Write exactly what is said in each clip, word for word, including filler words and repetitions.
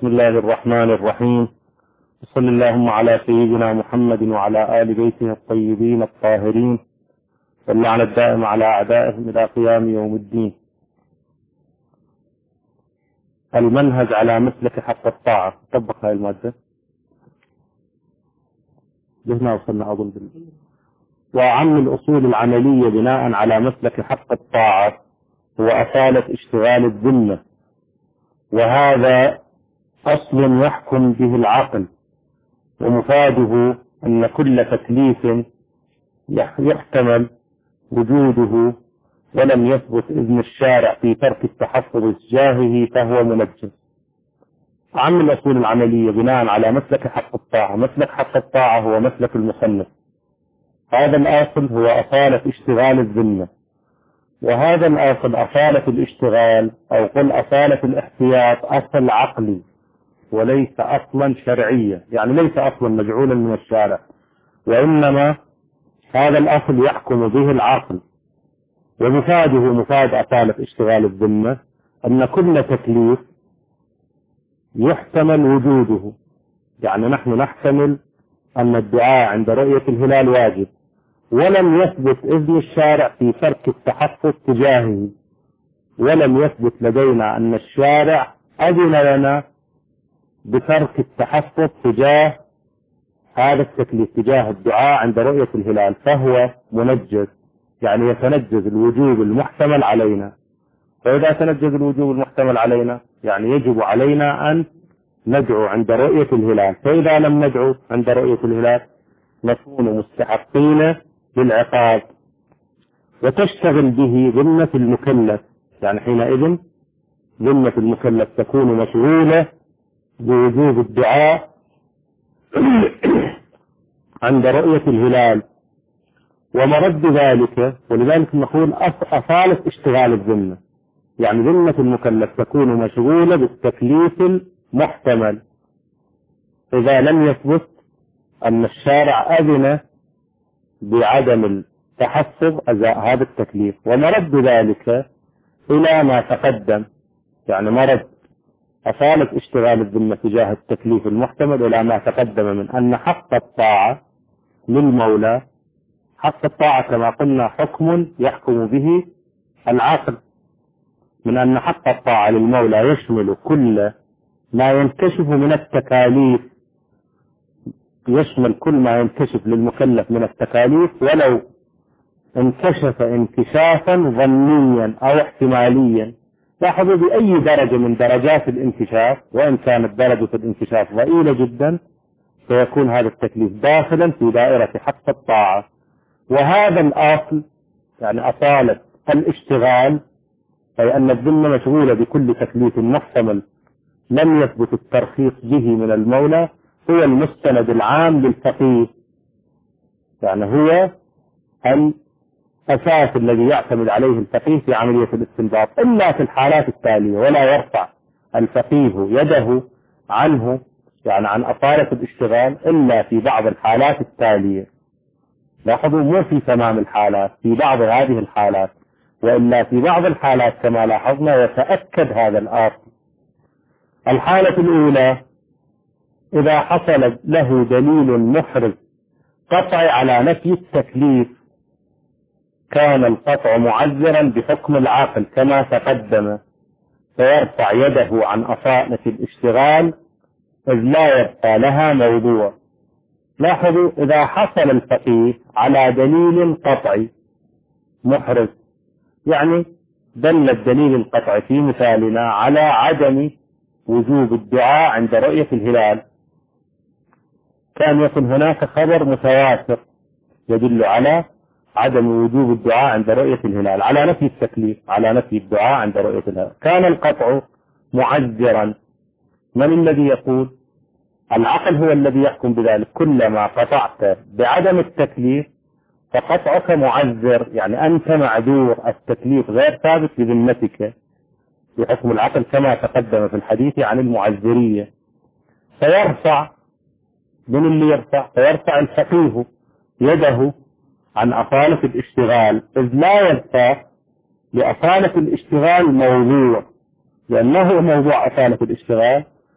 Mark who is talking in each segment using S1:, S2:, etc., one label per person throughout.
S1: بسم الله الرحمن الرحيم. وصلى اللهم على سيدنا محمد وعلى آل بيته الطيبين الطاهرين، واللعن الدائم على أعدائهم إلى قيام يوم الدين. المنهج على مسلك حق الطاعة، طبق هاي المادة هنا وصلنا أظن بالله. وأعم الأصول العملية بناء على مسلك حق الطاعة هو أصالة اشتغال الذمة، وهذا أصل يحكم به العقل، ومفاده أن كل تكليف يحتمل وجوده ولم يثبت إذن الشارع في ترك التحفظ تجاهه فهو منجس. أعم الأصول العملية بناء على مسلك حق الطاعة، مسلك حق الطاعة هو مسلك المصنف. هذا الأصل هو أصالة اشتغال الذمة، وهذا الأصل أصالة الاشتغال أو قل أصالة الاحتياط أصل عقلي وليس أصلا شرعيا، يعني ليس أصلا مجعولا من الشارع، وإنما هذا الأصل يحكم به العقل. ومفاده مفاد أصالة اشتغال الذمة أن كل تكليف يحتمل وجوده، يعني نحن نحتمل أن الدعاء عند رؤية الهلال واجب، ولم يثبت إذن الشارع في ترك التحفظ تجاهه، ولم يثبت لدينا أن الشارع أذن لنا بترك التحفظ تجاه هذا التكليف، تجاه الدعاء عند رؤية الهلال، فهو منجز، يعني يتنجز الوجوب المحتمل علينا. فإذا تنجز الوجوب المحتمل علينا يعني يجب علينا أن ندعو عند رؤية الهلال، فإذا لم ندعو عند رؤية الهلال نكون مستحقين للعقاب، وتشتغل به ذمة المكلف، يعني حينئذ ذمة المكلف تكون مشغولة بوجوب الدعاء عند رؤية الهلال ومرد ذلك. ولذلك نقول أصالة اشتغال الذمة، يعني ذمة المكلف تكون مشغولة بالتكليف المحتمل إذا لم يثبت أن الشارع أذن بعدم التحفظ هذا التكليف، ومرد ذلك إلى ما تقدم، يعني مرد أصالة اشتغال الذمة تجاه التكليف المحتمل إلى ما تقدم من أن حق الطاعة للمولى، حق الطاعة كما قلنا حكم يحكم به العقل، من أن حق الطاعة للمولى يشمل كل ما ينكشف من التكاليف، يشمل كل ما ينكشف للمكلف من التكاليف ولو انكشف انكشافا ظنيا أو احتماليا. لاحظوا بأي درجة من درجات الانكشاف، وإن كانت درجة الانكشاف ضئيلة جدا، سيكون هذا التكليف داخلا في دائرة حق الطاعة. وهذا الأصل يعني أصالة الاشتغال، أي أن الذمة مشغولة بكل تكليف محتمل لم يثبت الترخيص به من المولى، هو المستند العام للفقيه، يعني هو الأساس الذي يعتمد عليه الفقيه في عملية الاستنباط، إلا في الحالات التالية. ولا يرفع الفقيه يده عنه، يعني عن أصالة الاشتغال، إلا في بعض الحالات التالية. لاحظوا مو في تمام الحالات، في بعض هذه الحالات، وإلا في بعض الحالات كما لاحظنا يتأكد هذا الأصل. الحالة الأولى إذا حصل له دليل محرز قطعي على نفي التكليف، كان القطع معذرا بحكم العقل كما تقدم، فيرفع يده عن أصالة الاشتغال إذ لا يبقى لها موضوع. لاحظوا إذا حصل الفقيه على دليل قطعي محرز، يعني دل الدليل القطعي في مثالنا على عدم وجوب الدعاء عند رؤية الهلال، كان يكون هناك خبر متواتر يدل على عدم وجوب الدعاء عند رؤية الهلال، على نفي التكليف، على نفي الدعاء عند رؤية الهلال، كان القطع معذرا. من الذي يقول؟ العقل هو الذي يحكم بذلك. كلما قطعت بعدم التكليف فقطعك معذر، يعني أنت معذور، التكليف غير ثابت بذمتك بحكم العقل كما تقدم في الحديث عن المعذرية. فيرفع، من اللي يرفع؟ فيرفع الفقيه يده عن أصالة الاشتغال، إذ لا يبقى لأصالة الاشتغال موضوع، لأنه موضوع أصالة الاشتغال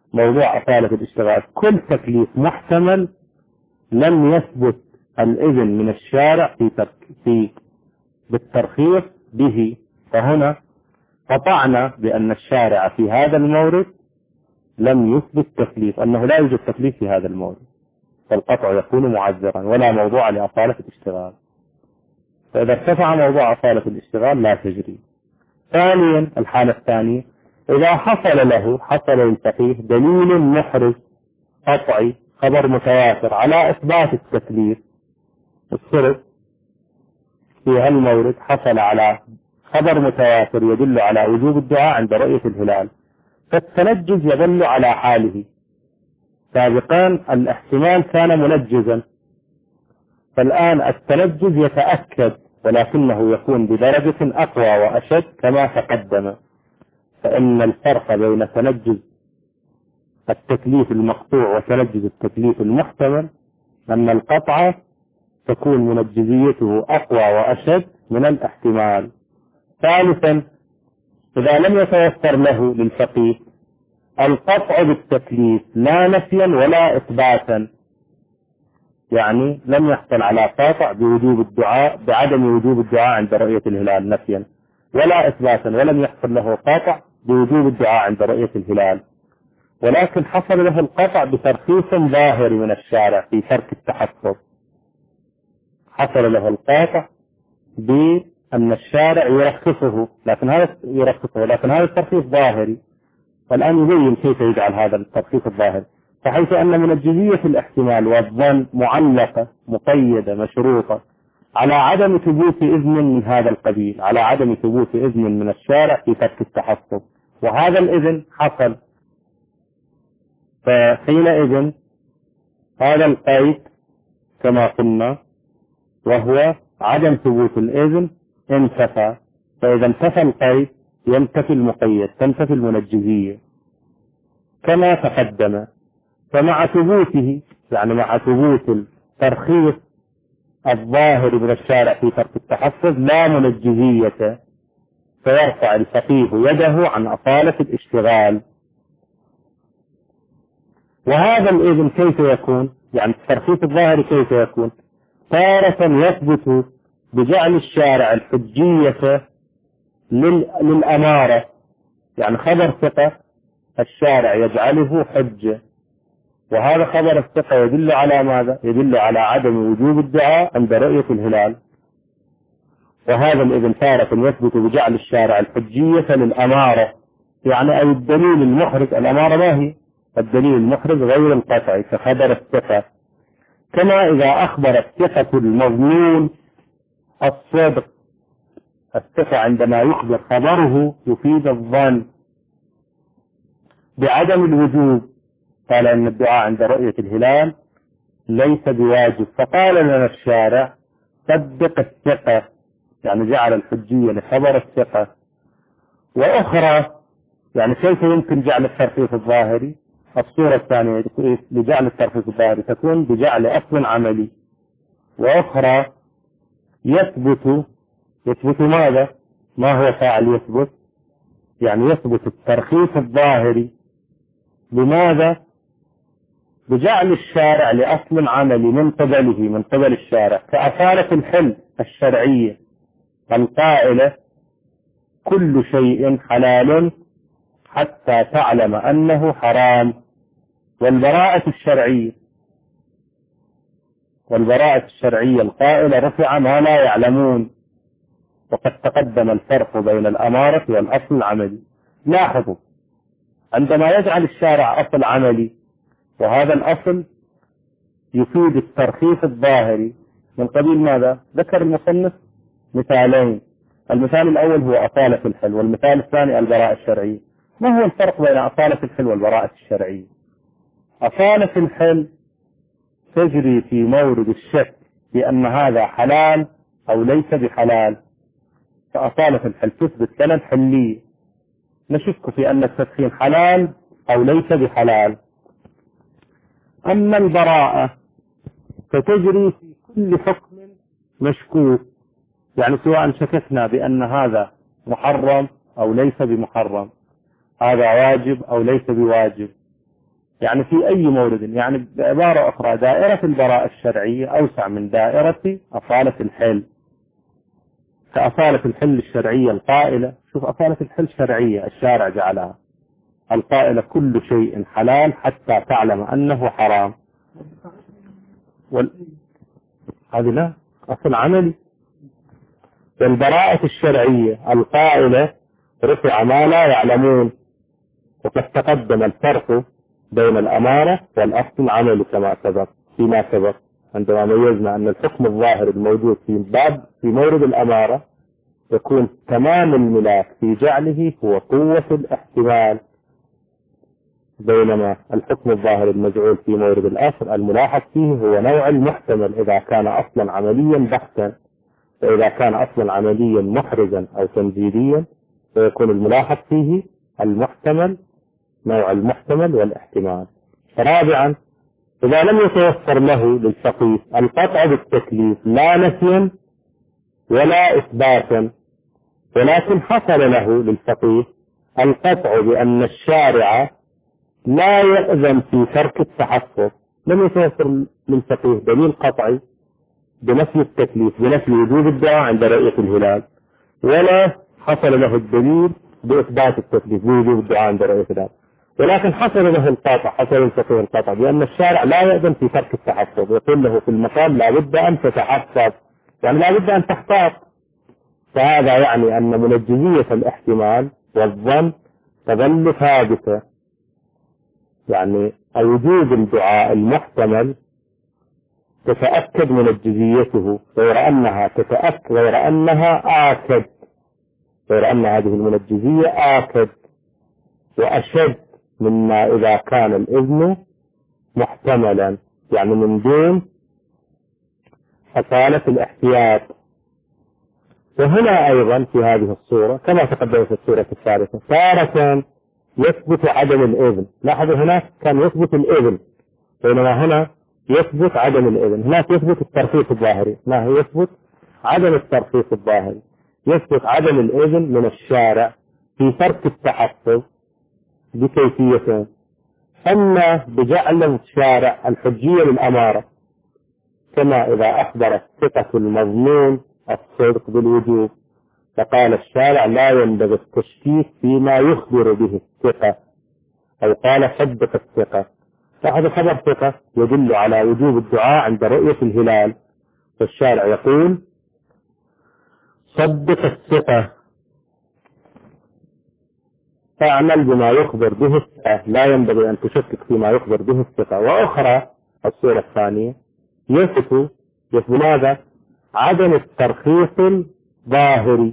S1: موضوع أصالة الاشتغال كل تكليف محتمل لم يثبت الإذن من الشارع في في بالترخيص به، فهنا قطعنا بأن الشارع في هذا المورد لم يثبت تكليف، أنه لا يوجد تكليف في هذا المورد، فالقطع يكون معذرا ولا موضوع لأصالة الاشتغال. فإذا ارتفع موضوع أصالة الاشتغال لا تجري. ثانيا الحالة الثانية، إذا حصل له حصل للفقيه دليل محرز قطعي خبر متواتر على إثبات التكليف، الصرف في هالمورد حصل على خبر متواتر يدل على وجوب الدعاء عند رؤية الهلال، فالتنجز يدل على حاله. سابقا الاحتمال كان منجزا، فالآن التنجز يتأكد ولكنه يكون بدرجة أقوى وأشد كما تقدم. فإن الفرق بين تنجز التكليف المقطوع وتنجز التكليف المحتمل أن القطع تكون منجزيته أقوى وأشد من الاحتمال. ثالثا، إذا لم يتيسر له للفقيه القطع بالتكليف لا نفيا ولا إثباتا، يعني لم يحصل على قاطع بوجوب الدعاء بعدم وجوب الدعاء عند رؤية الهلال نفيا ولا إثباتا، ولم يحصل له قاطع بوجوب الدعاء عند رؤية الهلال، ولكن حصل له القطع بترخيص ظاهر من الشارع في ترك التحفظ. حصل له القاطع بأن الشارع يرخصه، لكن هذا يرخصه لكن هذا الترخيص ظاهري، والآن يبين كيف يجعل هذا الترخيص الظاهري، فحيث أن منجزية الاحتمال والظن معلقة مقيدة مشروطة على عدم ثبوت إذن من هذا القبيل، على عدم ثبوت إذن من الشارع في ترك التحفظ، وهذا الإذن حصل. فحينئذ هذا القيد كما قلنا وهو عدم ثبوت الإذن انتفى، فإذا انتفى القيد ينتفي المقيد، تنتفي المنجزية كما تقدم. فمع ثبوته يعني مع ثبوت الترخيص الظاهر من الشارع في ترك التحفظ لا منجزية، فيرفع الفقيه يده عن أصالة الاشتغال. وهذا الإذن كيف يكون؟ يعني الترخيص الظاهر كيف يكون؟ تارة يثبت بجعل الشارع الحجية للأمارة، يعني خبر ثقة الشارع يجعله حجة، وهذا خبر الثقة يدل على ماذا؟ يدل على عدم وجوب الدعاء عند رؤية الهلال. وهذا الإذن تارة يثبت بجعل الشارع الحجية للأمارة، يعني أي الدليل المحرز. الأمارة ما هي؟ الدليل المحرز غير القطعي كخبر الثقة، كما إذا أخبر الثقة المظنون الصدق. الثقة عندما يخبر خبره يفيد الظن بعدم الوجوب، قال أن الدعاء عند رؤية الهلال ليس بواجب، فقال لنا الشارع صدق الثقة، يعني جعل الحجية لخبر الثقة. وأخرى يعني كيف يمكن جعل الترخيص الظاهري؟ الصورة الثانية لجعل الترخيص الظاهري تكون بجعل أصل عملي. وأخرى يثبت يثبت ماذا؟ ما هو فاعل يثبت؟ يعني يثبت الترخيص الظاهري بماذا؟ بجعل الشارع لأصل عملي من قبله من قبل الشارع، كأصالة الحل الشرعية القائلة كل شيء حلال حتى تعلم أنه حرام، والبراءة الشرعية والبراءة الشرعية القائلة رفع ما لا يعلمون. وقد تقدم الفرق بين الأمارة والأصل العملي. لاحظوا عندما يجعل الشارع أصل عملي وهذا الأصل يفيد الترخيص الظاهري من قبيل ماذا؟ ذكر المصنف مثالين، المثال الأول هو أصالة الحل، والمثال الثاني البراءة الشرعية. ما هو الفرق بين أصالة الحل والبراءة الشرعية؟ أصالة الحل تجري في مورد الشك بأن هذا حلال أو ليس بحلال، فأصالة الحل تثبت لنا الحلية، نشك في أن التدخين حلال أو ليس بحلال. أما البراءة فتجري في كل حكم مشكوك، يعني سواء شككنا بأن هذا محرم أو ليس بمحرم، هذا واجب أو ليس بواجب، يعني في أي مورد، يعني بعبارة أخرى دائرة البراءة الشرعية أوسع من دائرة أصالة الحل. كأصالة الحل الشرعية القائلة، شوف أصالة الحل شرعية الشارع جعلها القائلة كل شيء حلال حتى تعلم أنه حرام. وال... هذه لا أصل عملي. والبراءة الشرعية القائلة رفع ما لا يعلمون. وقد تقدم الفرق بين الأمارة والأصل العملي كما سبق فيما سبق عندما ميزنا أن الحكم الظاهر الموجود في باب في مورد الأمارة يكون تمام الملاك في جعله هو قوة الاحتمال، بينما الحكم الظاهر المجعول في مورد الأصل الملاحظ فيه هو نوع المحتمل إذا كان أصلا عمليا بحتا. فإذا كان أصلا عمليا محرزا أو تنزيليا فيكون الملاحظ فيه المحتمل، نوع المحتمل والاحتمال. رابعا، إذا لم يتوفر له للفقيه القطع بالتكليف لا نفيا ولا إثباتا، ولكن حصل له للفقيه القطع بأن الشارع لا يأذن في ترك التحفظ، لم يتوفر للفقيه دليل قطعي بنفي التكليف بنفي وجوب الدعاء عند رؤية الهلال، ولا حصل له الدليل بإثبات التكليف بوجوب الدعاء عند رؤية الهلال، ولكن حصل له القطع، حصل للفقيه القطع بأن الشارع لا يأذن في ترك التحفظ، يقول له في المقام لا بد أن تتحفظ، يعني لا بد أن تحتاط. فهذا يعني أن منجزية الاحتمال والظن تظل ثابتة، يعني وجوب الدعاء المحتمل تتأكد منجزيته، غير أنها تتأكد غير أنها آكد غير أن هذه المنجزية آكد وأشد مما إذا كان الإذن محتملا، يعني من دون حصالة الاحتياط. وهنا أيضا في هذه الصورة كما تقدم في الصورة الثالثة تارة يثبت عدم الإذن. لاحظوا هناك كان يثبت الإذن، بينما هنا يثبت عدم الإذن. هناك يثبت الترخيص الظاهري، هنا يثبت عدم الترخيص الظاهري، يثبت عدم الإذن من الشارع في ترك التحفظ بكيفيتين: أما بجعل الشارع الحجية للأمارة، كما إذا أخبر الثقة المظنون الصدق بالوجوب فقال الشارع لا ينبغي التشكيك فيما يخبر به الثقة، أو قال صدق الثقة. فهذا خبر ثقة يدل على وجوب الدعاء عند رؤية الهلال، فالشارع يقول صدق الثقة، فاعمل بما يخبر به الثقة، لا ينبغي أن تشكك فيما يخبر به الثقة. وأخرى الصورة الثانية يثبت يثبت ماذا؟ عدم الترخيص الظاهري،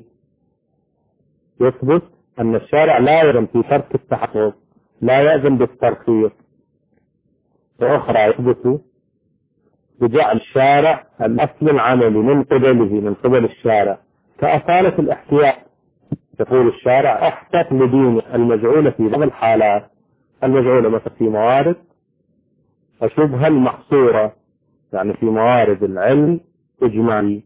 S1: يثبت أن الشارع لا يأذن في ترك التحفظ، لا يأذن بالترخيص. وأخرى يثبت بجعل الشارع الأصل العملي من قبله من قبل الشارع كأصالة الاحتياط، يقول الشارع احتط لدين المجعولة في بعض الحالات، المجعولة مثل في موارد وشبه المحصورة، يعني في موارد العلم إجمالي.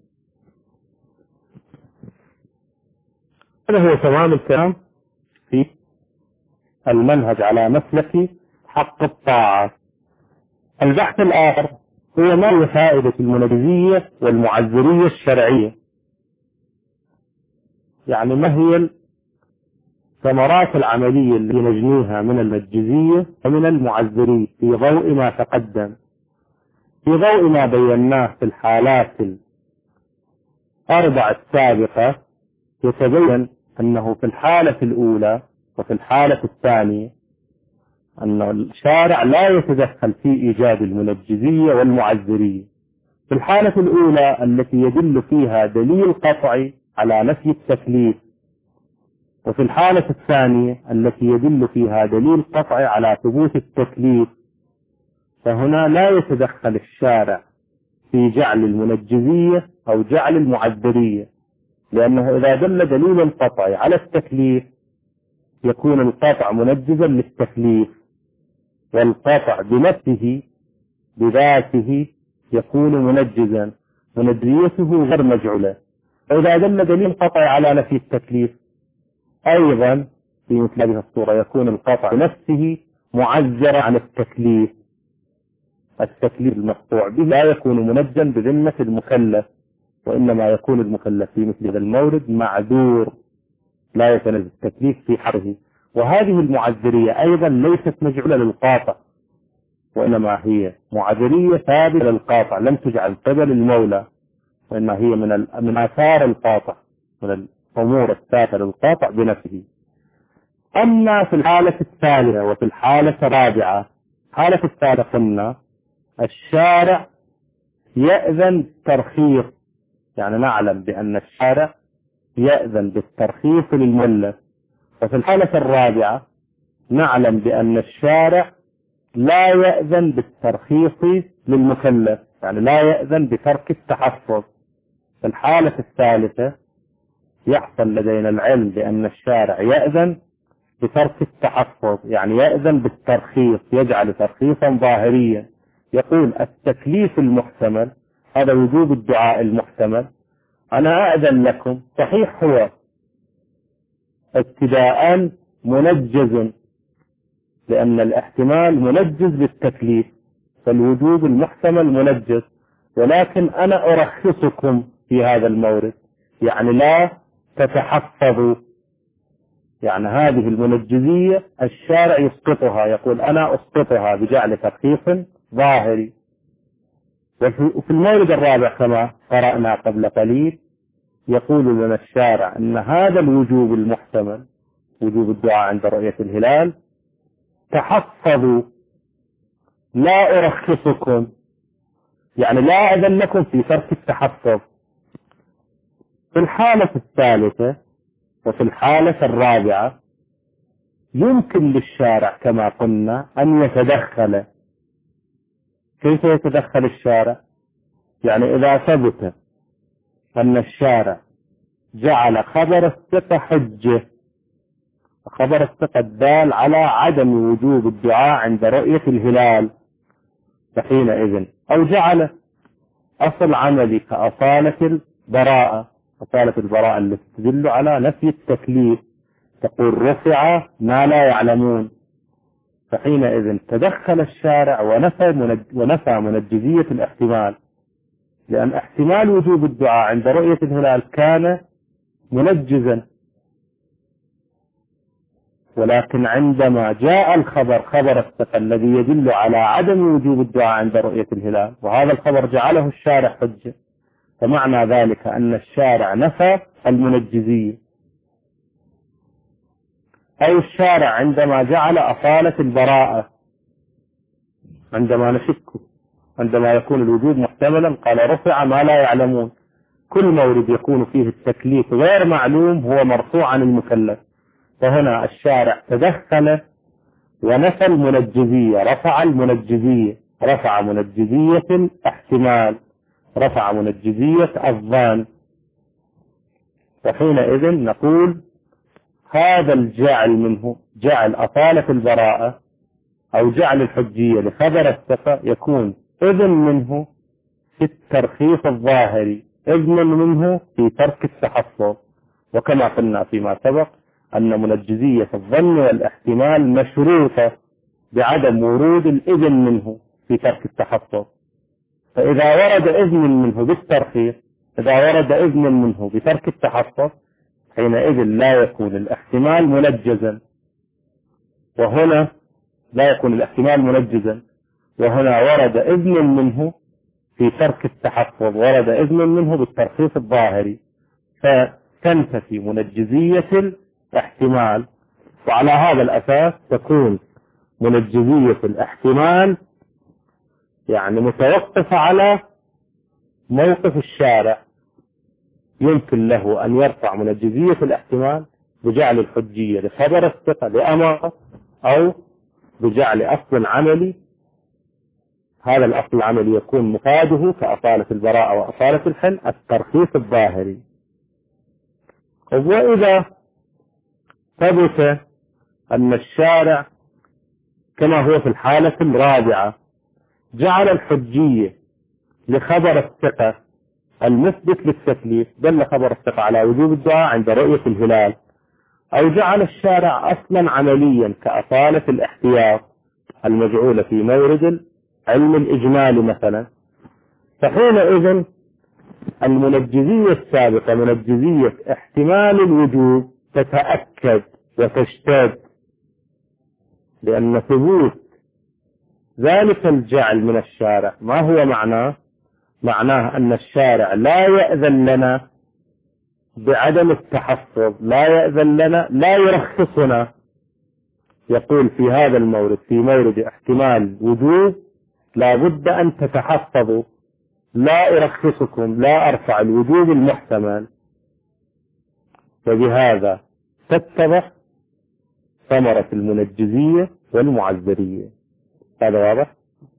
S1: هذا هو تمام الكلام في المنهج على مسلك حق الطاعة. البحث الآخر هو ما هي فائدة المنجزية والمعذرية الشرعية، يعني ما هي الثمرات العملية التي نجنيها من المنجزية ومن المعذرية في ضوء ما تقدم، في ضوء ما بيناه في الحالات الأربع السابقة. يتبين أنه في الحالة الأولى وفي الحالة الثانية أن الشارع لا يتدخل في إيجاد المنجزية والمعذرية. في الحالة الأولى التي يدل فيها دليل قطعي على نفي التكليف، وفي الحالة الثانية التي يدل فيها دليل قطعي على ثبوت التكليف، فهنا لا يتدخل الشارع في جعل المنجزية أو جعل المعذرية، لأنه إذا دل دليل قطعي على التكليف يكون القطع منجزا للتكليف، والقطع بنفسه بذاته يكون منجزا، منجزيته غير مجعولة. فإذا دل دليل قطعي على نفي التكليف أيضا في مثل هذه الصورة يكون القطع بنفسه معذرة عن التكليف. التكليف المقطوع به لا يكون منجا بذمة المكلف، وإنما يكون المكلف في مثل هذا المورد معذور لا يتنزل التكليف في حقه. وهذه المعذرية أيضا ليست مجعولة للقاطع، وإنما هي معذرية ثابتة للقاطع لم تجعل قبل المولى، وإنما هي من من آثار القاطع، من الأمور الثابتة للقاطع بنفسه. أما في الحالة الثالثة وفي الحالة الرابعة، الحالة الثالثة قلنا الشارع يأذن ترخيص، يعني نعلم بأن الشارع يأذن بالترخيص للمكلف. وفي الحالة الرابعة نعلم بأن الشارع لا يأذن بالترخيص للمكلف، يعني لا يأذن بترك التحفظ. في الحالة الثالثة يحصل لدينا العلم بأن الشارع يأذن بترك التحفظ، يعني يأذن بالترخيص، يجعل ترخيصا ظاهريا، يقول التكليف المحتمل هذا وجوب الدعاء المحتمل، أنا أأذن لكم. صحيح هو ابتداء منجز، لأن الاحتمال منجز بالتكليف، فالوجوب المحتمل منجز، ولكن أنا أرخصكم في هذا المورد، يعني لا تتحفظوا. يعني هذه المنجزية الشارع يسقطها، يقول أنا أسقطها بجعل ترخيص ظاهري. وفي المورد الرابع كما قرأنا قبل قليل يقول لنا الشارع أن هذا الوجوب المحتمل، وجوب الدعاء عند رؤية الهلال، تحفظوا لا أرخصكم، يعني لا أذن لكم في ترك التحفظ. في الحالة الثالثة وفي الحالة الرابعة يمكن للشارع كما قلنا أن يتدخل. كيف يتدخل الشارع؟ يعني إذا ثبت أن الشارع جعل خبر الثقة حجة، خبر الثقة الدال على عدم وجوب الدعاء عند رؤية الهلال، فحينئذ أو جعل أصل عملي كأصالة البراءة، أصالة البراءة التي تدل على نفي التكليف، تقول رفع ما لا يعلمون، فحينئذ تدخل الشارع ونفى منج ونفى منجزية الاحتمال، لأن احتمال وجوب الدعاء عند رؤية الهلال كان منجزا. ولكن عندما جاء الخبر خبر الثقة الذي يدل على عدم وجوب الدعاء عند رؤية الهلال، وهذا الخبر جعله الشارع حجة، فمعنى ذلك أن الشارع نفى المنجزية. أو الشارع عندما جعل أصالة البراءة، عندما نشك، عندما يكون الوجود محتملا قال رفع ما لا يعلمون. كل مورد يكون فيه التكليف غير معلوم هو مرفوع عن المكلف، فهنا الشارع تدخل ونفى المنجزية، رفع المنجزية، رفع منجزية الاحتمال، رفع منجزية الظان. وحينئذ نقول هذا الجعل منه، جعل أصالة البراءة أو جعل الحجية لخبر الثقة، يكون إذن منه في الترخيص الظاهري، إذن منه في ترك التحفظ. وكما قلنا فيما سبق أن منجزية الظن والاحتمال مشروطة بعدم ورود الإذن منه في ترك التحفظ. فإذا ورد إذن منه بالترخيص، إذا ورد إذن منه بترك التحفظ، حينئذ لا يكون الاحتمال منجزا، وهنا لا يكون الاحتمال منجزا، وهنا ورد إذن منه في ترك التحفظ، ورد إذن منه بالترخيص الظاهري، فتنتفي منجزية الاحتمال. وعلى هذا الأساس تكون منجزية الاحتمال يعني متوقفة على موقف الشارع، يمكن له أن يرفع منجزية الاحتمال بجعل الحجية لخبر الثقة لأمره، أو بجعل أصل عملي، هذا الأصل العملي يكون مفاده كأصالة البراءة وأصالة الحل الترخيص الظاهري. وإذا ثبت أن الشارع كما هو في الحالة الرابعة جعل الحجية لخبر الثقة المثبت للتكليف، دل خبر الثقة على وجوب الدعاء عند رؤية الهلال، أو جعل الشارع أصلا عمليا كأصالة الاحتياط، المجعولة في مورد علم الإجمال مثلا، فحينئذ المنجزية السابقة منجزية احتمال الوجوب تتأكد وتشتد، لأن ثبوت ذلك الجعل من الشارع ما هو معناه؟ معناه أن الشارع لا يأذن لنا بعدم التحفظ، لا يأذن لنا، لا يرخصنا، يقول في هذا المورد في مورد احتمال وجوب لا بد أن تتحفظوا، لا أرخصكم، لا أرفع الوجوب المحتمل. فبهذا تتضح ثمرة المنجزية والمعذرية. هذا واضح؟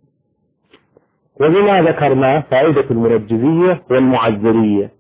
S1: وبما ذكرنا فائدة المنجزية والمعذرية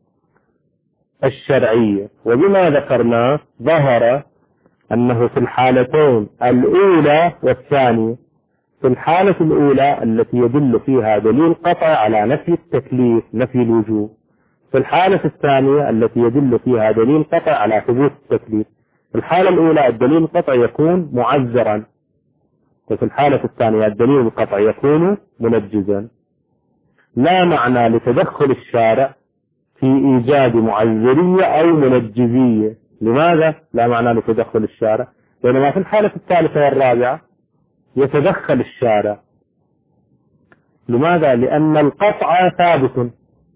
S1: الشرعية، وبما ذكرنا ظهر أنه في الحالتين الأولى والثانية، في الحالة الأولى التي يدل فيها دليل قطع على نفي التكليف نفي الوجوب، في الحالة الثانية التي يدل فيها دليل قطع على ثبوت التكليف. في الحالة الأولى الدليل القطع يكون معذرا، وفي الحالة الثانية الدليل القطع يكون منجزا. لا معنى لتدخل الشارع في إيجاد معذرية أو منجزية. لماذا لا معنى لتدخل الشارع؟ لأنما في الحالة الثالثة والرابعة يتدخل الشارع. لماذا؟ لأن القطع ثابت.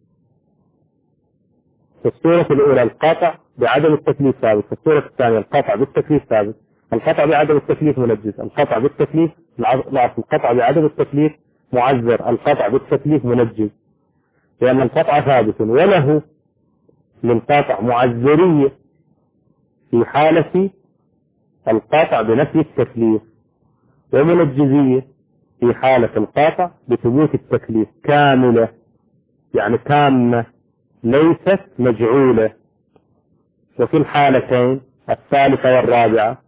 S1: في الصورة الأولى القطع بعدم التكليف ثابت، في الصورة الثانية القطع بالتكليف ثابت. القطع بعدم التكليف منجز، القطع بالتكليف ضعف، القطع بعدم التكليف معذر، القطع بالتكليف منجز، لأن القطع ثابت وله للقاطع معذرية في حالة القاطع بنفي التكليف، ومنجزية في حالة القاطع بثبوت التكليف كاملة، يعني تامة ليست مجعولة. وفي الحالتين الثالثة والرابعة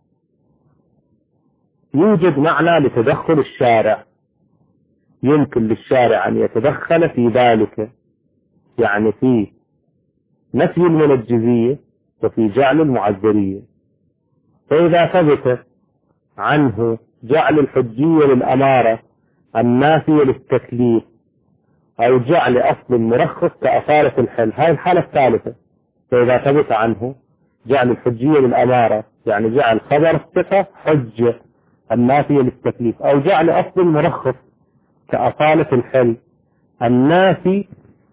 S1: يوجد معنى لتدخل الشارع، يمكن للشارع أن يتدخل في ذلك، يعني في نفي المنجزية وفي جعل المعذرية. فإذا ثبت عنه جعل الحجية للأمارة النافية للتكليف أو جعل أصل المرخص كأصالة الحل، هاي الحالة الثالثة. فإذا ثبت عنه جعل الحجية للأمارة يعني جعل خبر الثقة حجة النافية للتكليف، أو جعل أصل المرخص كأصالة الحل النافي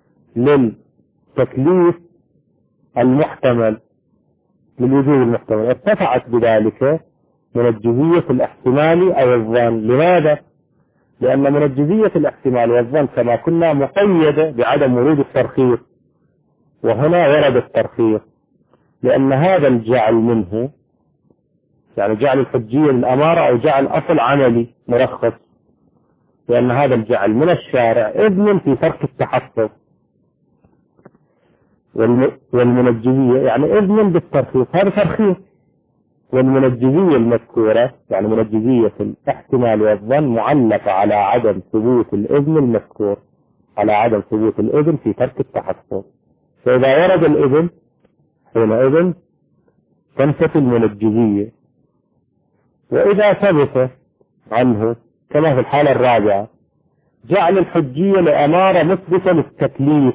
S1: للتكليف المحتمل للوجوب المحتمل، ارتفعت بذلك منجزية الاحتمال أو الظن. لماذا؟ لأن منجزية الاحتمال والظن كما كنا مقيدة بعدم ورود الترخيص، وهنا ورد الترخيص، لأن هذا الجعل منه يعني جعل الحجية للأمارة أو جعل أصل عملي مرخص، لأن هذا الجعل من الشارع إذن في ترك التحفظ، والمنجزية يعني إذن بالترخيص، هذا ترخيص. والمنجزية المذكورة يعني منجزية الاحتمال والظن معلقة على عدم ثبوت الإذن المذكور، على عدم ثبوت الإذن في ترك التحفظ. فإذا ورد الإذن حينئذ تنتفي المنجزية. وإذا ثبت عنه كما في الحالة الرابعة جعل الحجية لأمارة مثبتة للتكليف،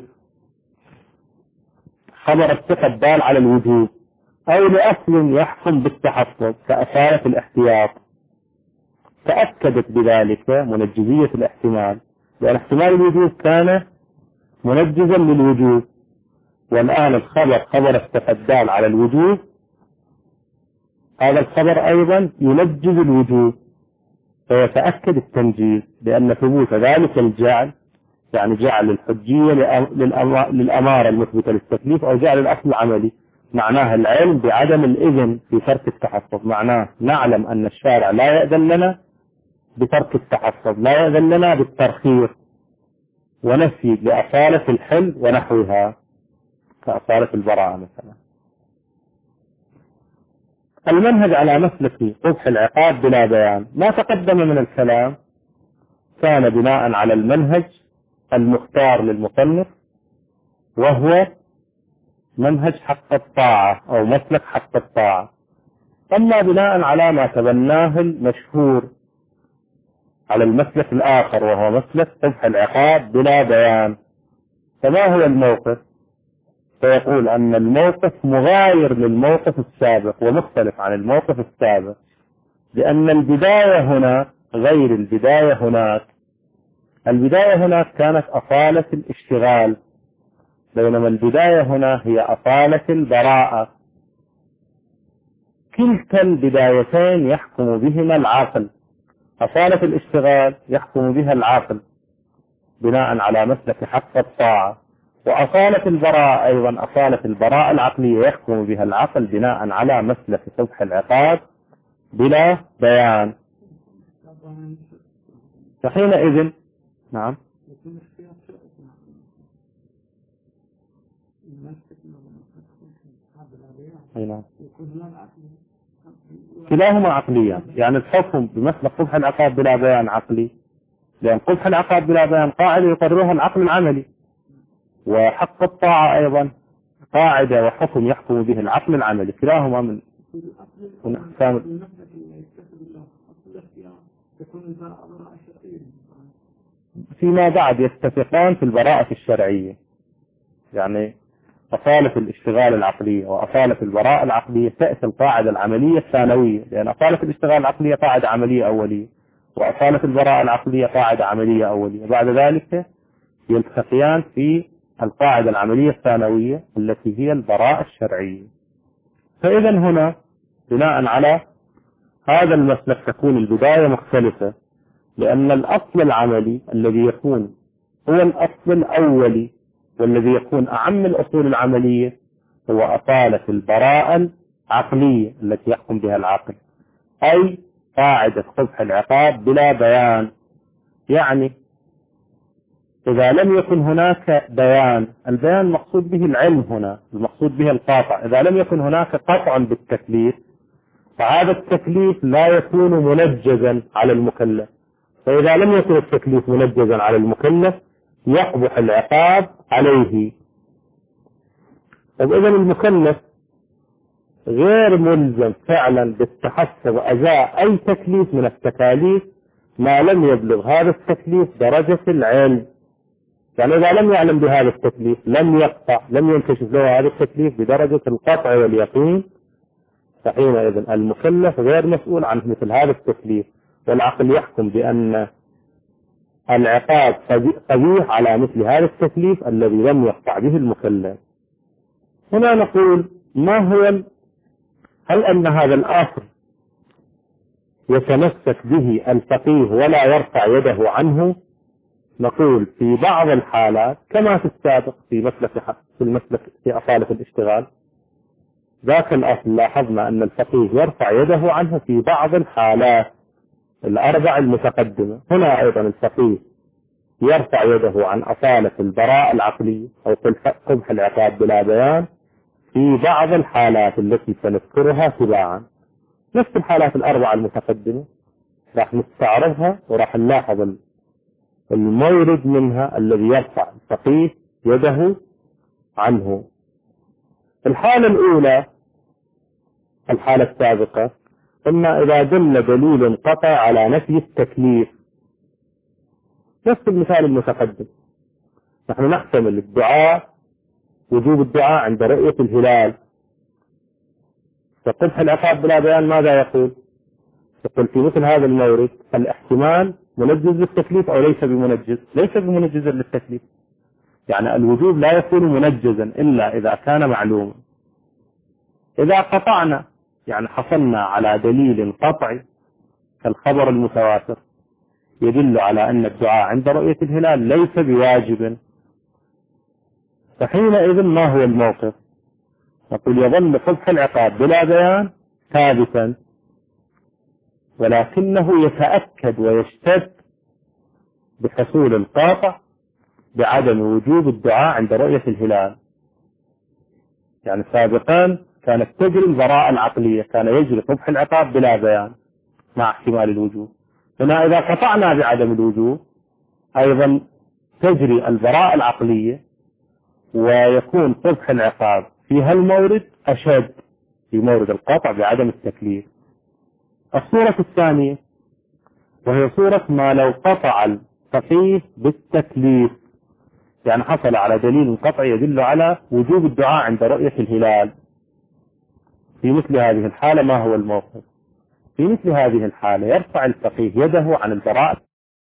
S1: خبر الثقة الدال على الوجوب، أو لأصل يحكم بالتحفظ كأثارة الاحتياط، تأكدت بذلك منجزية الاحتمال، لأن احتمال الوجوب كان منجزا للوجوب، والآن الخبر خبر الثقة الدال على الوجوب هذا الخبر أيضا ينجز الوجوب، فيتأكد التنجيز، لأن ثبوت ذلك الجعل يعني جعل الحجية للأمارة المثبتة للتكليف أو جعل الأصل العملي معناها العلم بعدم الإذن في ترك التحفظ، معناه نعلم أن الشارع لا يأذن لنا بترك التحفظ، لا يأذن لنا بالترخيص ونفي لأصالة الحل ونحوها كأصالة البراءة مثلا. المنهج على مسلك قبح العقاب بلا بيان، ما تقدم من الكلام كان بناء على المنهج المختار للمصنف، وهو منهج حق الطاعة أو مسلك حق الطاعة. أما بناء على ما تبناه المشهور على المسلك الآخر وهو مسلك قبح العقاب بلا بيان. فما هو الموقف؟ فيقول أن الموقف مغاير للموقف السابق ومختلف عن الموقف السابق، لأن البداية هنا غير البداية هناك. البداية هناك كانت أصالة الاشتغال، بينما البداية هنا هي أصالة البراءة. كلتا البدايتين يحكم بهما العقل. أصالة الاشتغال يحكم بها العقل بناء على مسلك حق الطاعة، وأصالة البراءة أيضا أصالة البراءة العقلية يحكم بها العقل بناء على مسلك قبح العقاب بلا بيان. فحينئذ نعم نعم كلاهما عقليا، يعني الحكم بمسلك قبح العقاب بلا بيان عقلي، لأن قبح العقاب بلا بيان قاعدة يقررها العقل العملي، وحق الطاعة أيضا قاعدة وحكم يحكم به العقل العملي، كلاهما من من أقسام. فيما بعد يتفقان في البراءة الشرعية، يعني أصالة الاشتغال العقلية وأصالة البراءة العقلية تأتي القاعدة العملية الثانوية، لأن أصالة الاشتغال العقلية قاعدة عملية أولية، وأصالة البراءة العقلية قاعدة عملية أولية. بعد ذلك يلتقيان في القاعدة العملية الثانوية التي هي البراءة الشرعية. فإذا هنا بناء على هذا المسلك تكون البداية مختلفة، لأن الأصل العملي الذي يكون هو الأصل الأولي والذي يكون أعم الأصول العملية هو أصالة البراءة العقلية التي يحكم بها العقل، أي قاعدة قبح العقاب بلا بيان. يعني إذا لم يكن هناك بيان، البيان مقصود به العلم هنا، المقصود به القاطع، إذا لم يكن هناك قطع بالتكليف فهذا التكليف لا يكون منجزا على المكلف، فإذا لم يكن التكليف منجزا على المكلف يقبح العقاب عليه. إذن المكلف غير ملزم فعلا بالتحسب أداء أي تكليف من التكاليف ما لم يبلغ هذا التكليف درجة العلم. يعني إذا لم يعلم بهذا التكليف لم يقطع، لم ينكشف له هذا التكليف بدرجة القطع واليقين، فحينئذ المكلف غير مسؤول عن مثل هذا التكليف، والعقل يحكم بأن العقاب قبيح على مثل هذا التكليف الذي لم يقطع به المكلف. هنا نقول ما هو، هل أن هذا الأصل يتمسك به الفقيه ولا يرفع يده عنه؟ نقول في بعض الحالات كما في السابق في مسلك في المسلك في أصالة الاشتغال، ذاك الأصل لاحظنا أن الفقيه يرفع يده عنه في بعض الحالات الأربع المتقدمة. هنا أيضا الفقيه يرفع يده عن أصالة البراءة العقلية أو قبح العقاب بلا بيان في بعض الحالات التي سنذكرها تباعا. نفس الحالات الأربعة المتقدمة راح نستعرضها وراح نلاحظ المورد منها الذي يرفع الفقيه يده عنه. الحالة الأولى الحالة السابقة إما إذا دل دليل قطع على نفي التكليف، نفس المثال المتقدم، نحن نحتمل الدعاء وجوب الدعاء عند رؤية الهلال، فقبح العقاب بلا بيان ماذا يقول؟ يقول في مثل هذا المورد الاحتمال منجز للتكليف أو ليس بمنجز، ليس بمنجز للتكليف، يعني الوجوب لا يكون منجزا إلا إذا كان معلوما. إذا قطعنا يعني حصلنا على دليل قطعي كالخبر المتواتر يدل على أن الدعاء عند رؤية الهلال ليس بواجب، فحينئذ ما هو الموقف؟ نقول يظل قبح العقاب بلا بيان ثابتا، ولكنه يتأكد ويشتد بحصول القاطع بعدم وجوب الدعاء عند رؤية الهلال. يعني سابقا كانت تجري البراءة العقلية، كان يجري قبح العقاب بلا بيان مع احتمال الوجوب. هنا إذا قطعنا بعدم الوجوب أيضا تجري البراءة العقلية ويكون قبح العقاب في هالمورد أشد في مورد القطع بعدم التكليف. الصورة الثانية وهي صورة ما لو قطع الفقيه بالتكليف، يعني حصل على دليل قطعي يدل على وجوب الدعاء عند رؤية الهلال. في مثل هذه الحالة ما هو الموقف؟ في مثل هذه الحالة يرفع الفقيه يده عن البراءة.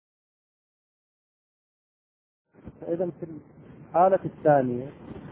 S1: فإذا في الحالة الثانية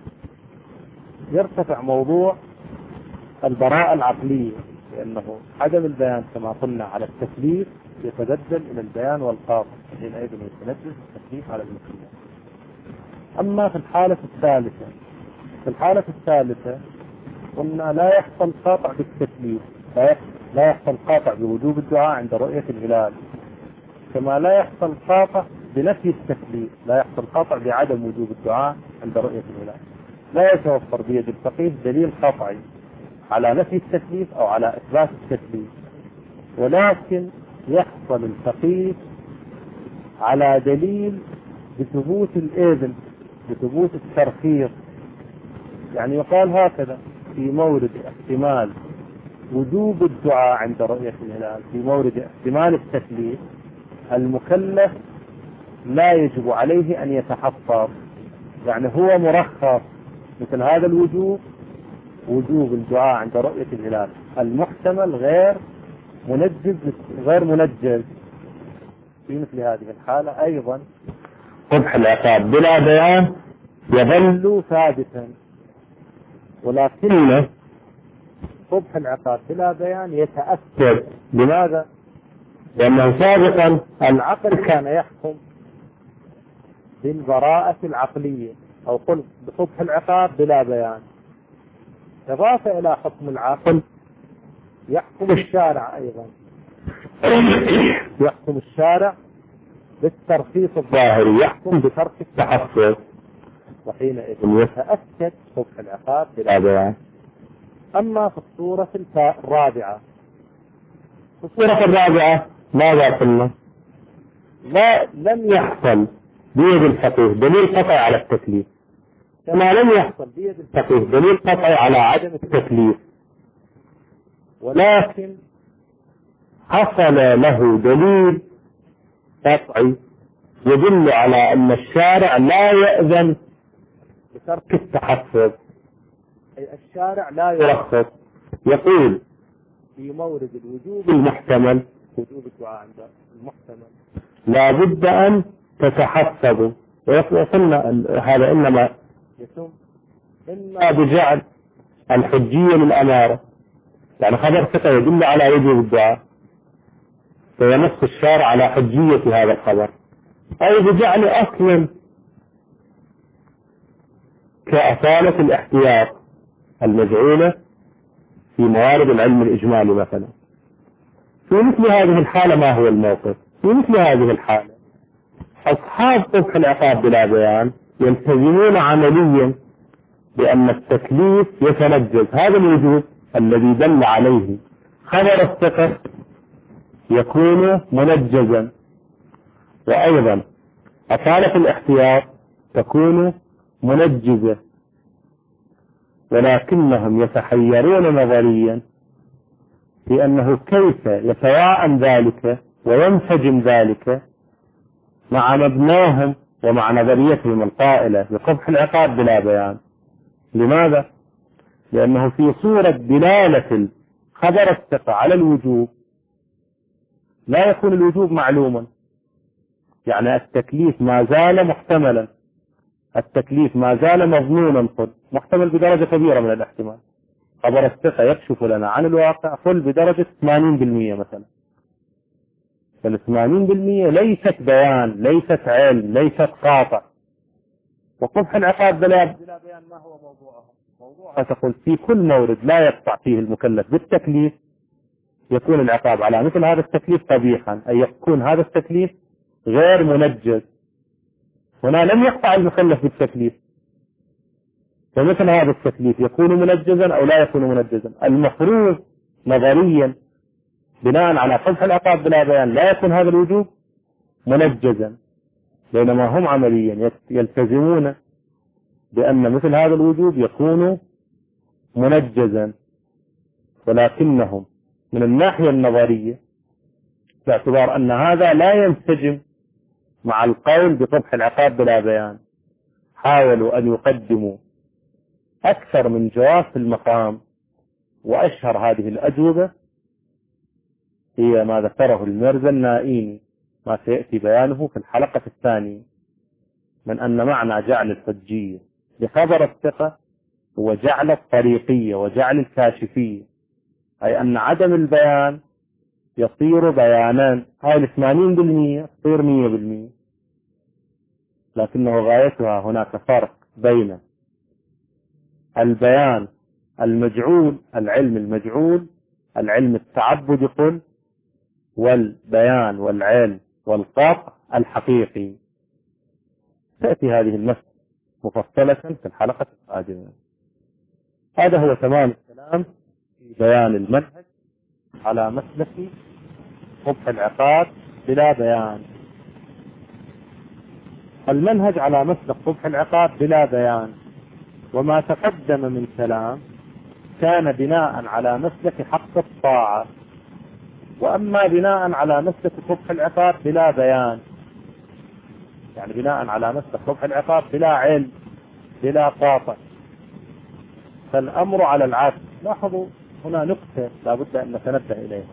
S1: يرتفع موضوع البراءة العقلية، لأنه عدم البيان كما قلنا على التكليف يتبدل إلى البيان والقاطع، حينئذ يتنجز التكليف على المكلف. أما في الحالة الثالثة في الحالة الثالثة قلنا لا يحصل قاطع بالتكليف، لا يحصل قاطع بوجوب الدعاء عند رؤية الهلال، كما لا يحصل قاطع بنفي التكليف، لا يحصل قاطع بعدم وجوب الدعاء عند رؤية الهلال. لا يتوفر بيد الفقيه دليل قطعي على نفي التكليف أو على إثبات التكليف، ولكن يحصل الفقيه على دليل بثبوت الإذن، بثبوت الترخيص. يعني يقال هكذا: في مورد احتمال وجوب الدعاء عند رؤية الهلال، في مورد احتمال التكليف، المكلف لا يجب عليه أن يتحفظ، يعني هو مرخص مثل هذا الوجوب، وجوب الدعاء عند رؤية الهلال، المحتمل غير منجز غير منجز. في مثل هذه الحالة أيضا قبح العقاب بلا بيان يظل ثابتا، ولكن قبح العقاب بلا بيان يتأثر. لماذا؟ لأنه سابقا العقل كان يحكم بالبراءة العقلية، أو قل بقبح العقاب بلا بيان، إضافة إلى حكم العقل يحكم الشارع أيضا، يحكم الشارع بالترخيص الظاهري، يحكم بترك التحفظ، وحينئذ يتأكد قبح العقاب بلا بيان. أما في الصورة الرابعة في الصورة الرابعة ماذا قلنا؟ لا لم يحصل بيد الفقيه دليل قطعي على التكليف، كما لم يحصل بيد الفقيه دليل قطعي على عدم التكليف، ولكن حصل له دليل قطعي يدل على أن الشارع لا يأذن بترك التحفظ، أي الشارع لا يرخص. يقول في مورد الوجوب المحتمل، وجوب الدعاء عند المحتمل، لا بد أن تتحفظوا. وصلنا هذا إنما يتم إما بجعل الحجية للأمارة، يعني خبر ثقة يدل على وجوب الدعاء فينص الشارع على حجية هذا الخبر، أو بجعل أصلا كأصالة الاحتياط المجعولة في موارد العلم الإجمالي مثلا. في مثل هذه الحالة ما هو الموقف؟ في مثل هذه الحالة أصحاب قبح العقاب بلا بيان يلتزمون عمليا بأن التكليف يتنجز، هذا الوجوب الذي دل عليه خبر الثقة يكون منجزا، وأيضا أصالة الاحتياط تكون منجزة، ولكنهم يتحيرون نظريا في أنه كيف يتواءم ذلك وينسجم ذلك مع مبناهم ومع نظريتهم القائلة بقبح العقاب بلا بيان. لماذا؟ لأنه في صورة دلالة خبر الثقة على الوجوب لا يكون الوجوب معلوما، يعني التكليف ما زال محتملا، التكليف ما زال مظنونا، قل محتمل بدرجة كبيرة من الاحتمال. خبر الثقة يكشف لنا عن الواقع قل بدرجة ثمانين بالمئة مثلا، فالثمانين بالمئة ليست بيان، ليست علم، ليست قاطع. وقبح العقاب بلا بيان ما هو موضوعها؟ موضوعها تقول في كل مورد لا يقطع فيه المكلف بالتكليف يكون العقاب على مثل هذا التكليف قبيحا، أي يكون هذا التكليف غير منجز. هنا لم يقطع المكلف بالتكليف، فمثل هذا التكليف يكون منجزا أو لا يكون منجزا. المفروض نظريا بناء على قبح العقاب بلا بيان لا يكون هذا الوجوب منجزا، بينما هم عمليا يلتزمون بأن مثل هذا الوجوب يكون منجزا، ولكنهم من الناحية النظرية باعتبار أن هذا لا ينسجم مع القول بقبح العقاب بلا بيان. حاولوا أن يقدموا أكثر من جواب في المقام، وأشهر هذه الأجوبة هي ما ذكره المرزا النائيني، ما سيأتي بيانه في الحلقة الثانية، من أن معنى جعل الحجية بخبر الثقة هو جعل الطريقية وجعل الكاشفية، أي أن عدم البيان يصير بيانا، هاي الثمانين بالمية تصير مية بالمية، لكنه غايتها هناك فرق بين البيان المجعول، العلم المجعول، العلم التعبد قل، والبيان والعلم والقطع الحقيقي. تأتي هذه المسألة مفصلة في الحلقة القادمة. هذا هو تمام الكلام في بيان المنهج على مسلك قبح العقاب بلا بيان. المنهج على مسلك قبح العقاب بلا بيان وما تقدم من كلام كان بناء على مسلك حق الطاعة، وأما بناء على مسلك قبح العقاب بلا بيان، يعني بناء على مسلك قبح العقاب بلا علم بلا قاطع، فالأمر على العكس. لاحظوا هنا نقطة لابد أن نتنبه إليها.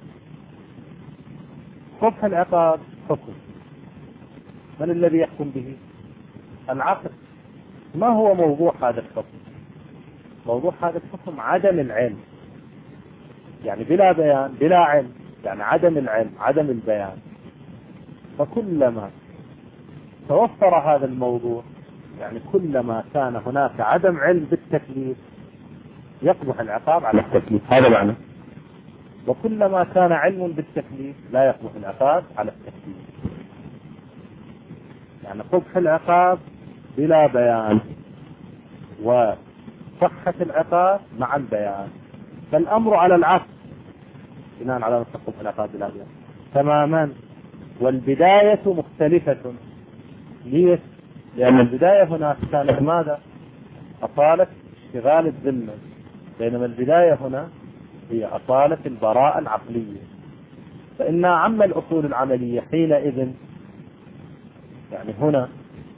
S1: قبح العقاب حكم، من الذي يحكم به؟ العقل. ما هو موضوع هذا الحكم؟ موضوع هذا الحكم عدم العلم، يعني بلا بيان بلا علم، يعني عدم العلم عدم البيان. فكلما توفر هذا الموضوع، يعني كلما كان هناك عدم علم بالتكليف يقبح العقاب على التكليف، هذا معنى. وكلما كان علم بالتكليف لا يقبح العقاب على التكليف. يعني قبح العقاب بلا بيان وصحة العقاب مع البيان، فالأمر على العكس بناء على نص قبح العقاب بلا بيان تماما. والبداية مختلفة. ليش؟ لأن البداية هناك كانت ماذا؟ أصالة اشتغال الذمة، بينما البداية هنا هي أصالة البراءة العقلية. فإن عم الأصول العملية حينئذ، يعني هنا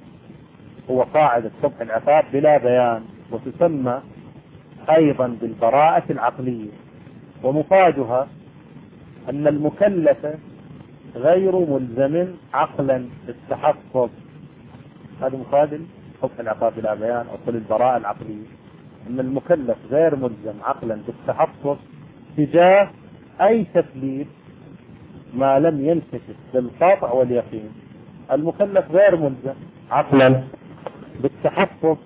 S1: هو قاعدة قبح العقاب بلا بيان، وتسمى أيضا بالبراءة العقلية. ومفادها أن المكلف غير ملزم عقلا بالتحفظ، هذا مفاد قبح العقاب بلا بيان أو قل البراءة العقلية، أن المكلف غير ملزم عقلا بالتحفظ تجاه أي تكليف ما لم ينكشف بالقطع واليقين. المكلف غير ملزم عقلا بالتحفظ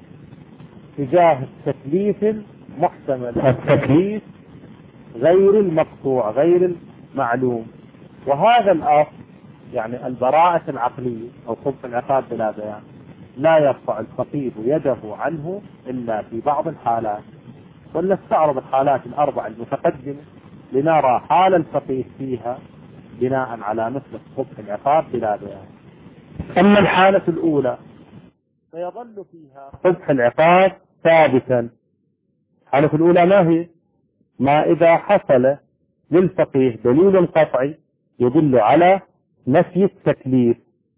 S1: تجاه التكليف المحتمل، التكليف غير المقطوع غير المعلوم. وهذا الأصل يعني البراءة العقلية أو قبح العقاب بلا بيان لا يرفع الفقيه يده عنه إلا في بعض الحالات. ولنستعرض الحالات الأربع المتقدمة لنرى حال الفقيه فيها بناء على مثل قبح العقاب بلا بيان. أما الحالة الأولى فيظل فيها قبح العقاب ثابتا. الحالة الأولى ما هي؟ ما إذا حصل للفقيه دليل قطعي يدل على نفي التكليف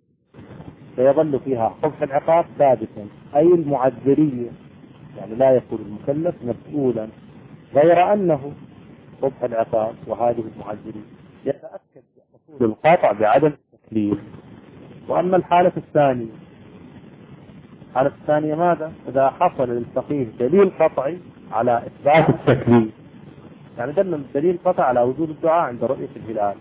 S1: فيظل فيها قبح العقاب ثابتا، أي المعذرية، يعني لا يكون المكلف مسؤولا، غير أنه قبح العقاب وهذه المعذرية يتأكد بحصول القطع بعدم التكليف. وأما الحالة الثانية، الحالة الثانية ماذا؟ إذا حصل للفقيه دليل قطعي على إثبات التكليف، يعني دل الدليل قطع على وجود الدعاء عند رؤية الهلال.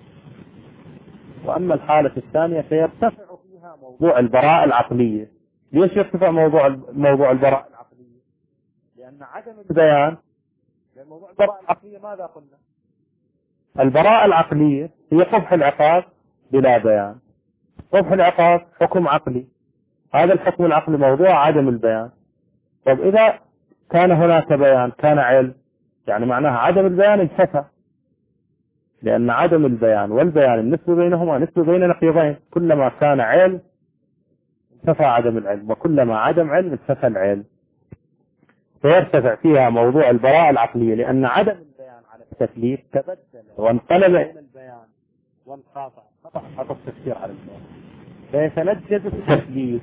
S1: وأما الحالة الثانية فيرتفع فيها موضوع البراءة العقلية. ليش يرتفع موضوع موضوع البراءة العقلية؟ لأن عدم البيان، لأن موضوع البراءة العقلية ماذا قلنا؟ البراءة العقلية هي قبح العقاب بلا بيان. قبح العقاب حكم عقلي، هذا الحكم العقلي موضوع عدم البيان. طب إذا كان هناك بيان كان علم، يعني معناها عدم البيان انتفى، لأن عدم البيان والبيان النسبة بينهما نسبة بين نقيضين، كلما كان علم انتفى عدم العلم، وكلما عدم علم انتفى العلم. فيرتفع فيها موضوع البراءة العقلية، لأن عدم البيان على التكليف تبدل وانقلب إلى البيان، والقاطع حط التفسير على الجواب فيتنجز التكليف.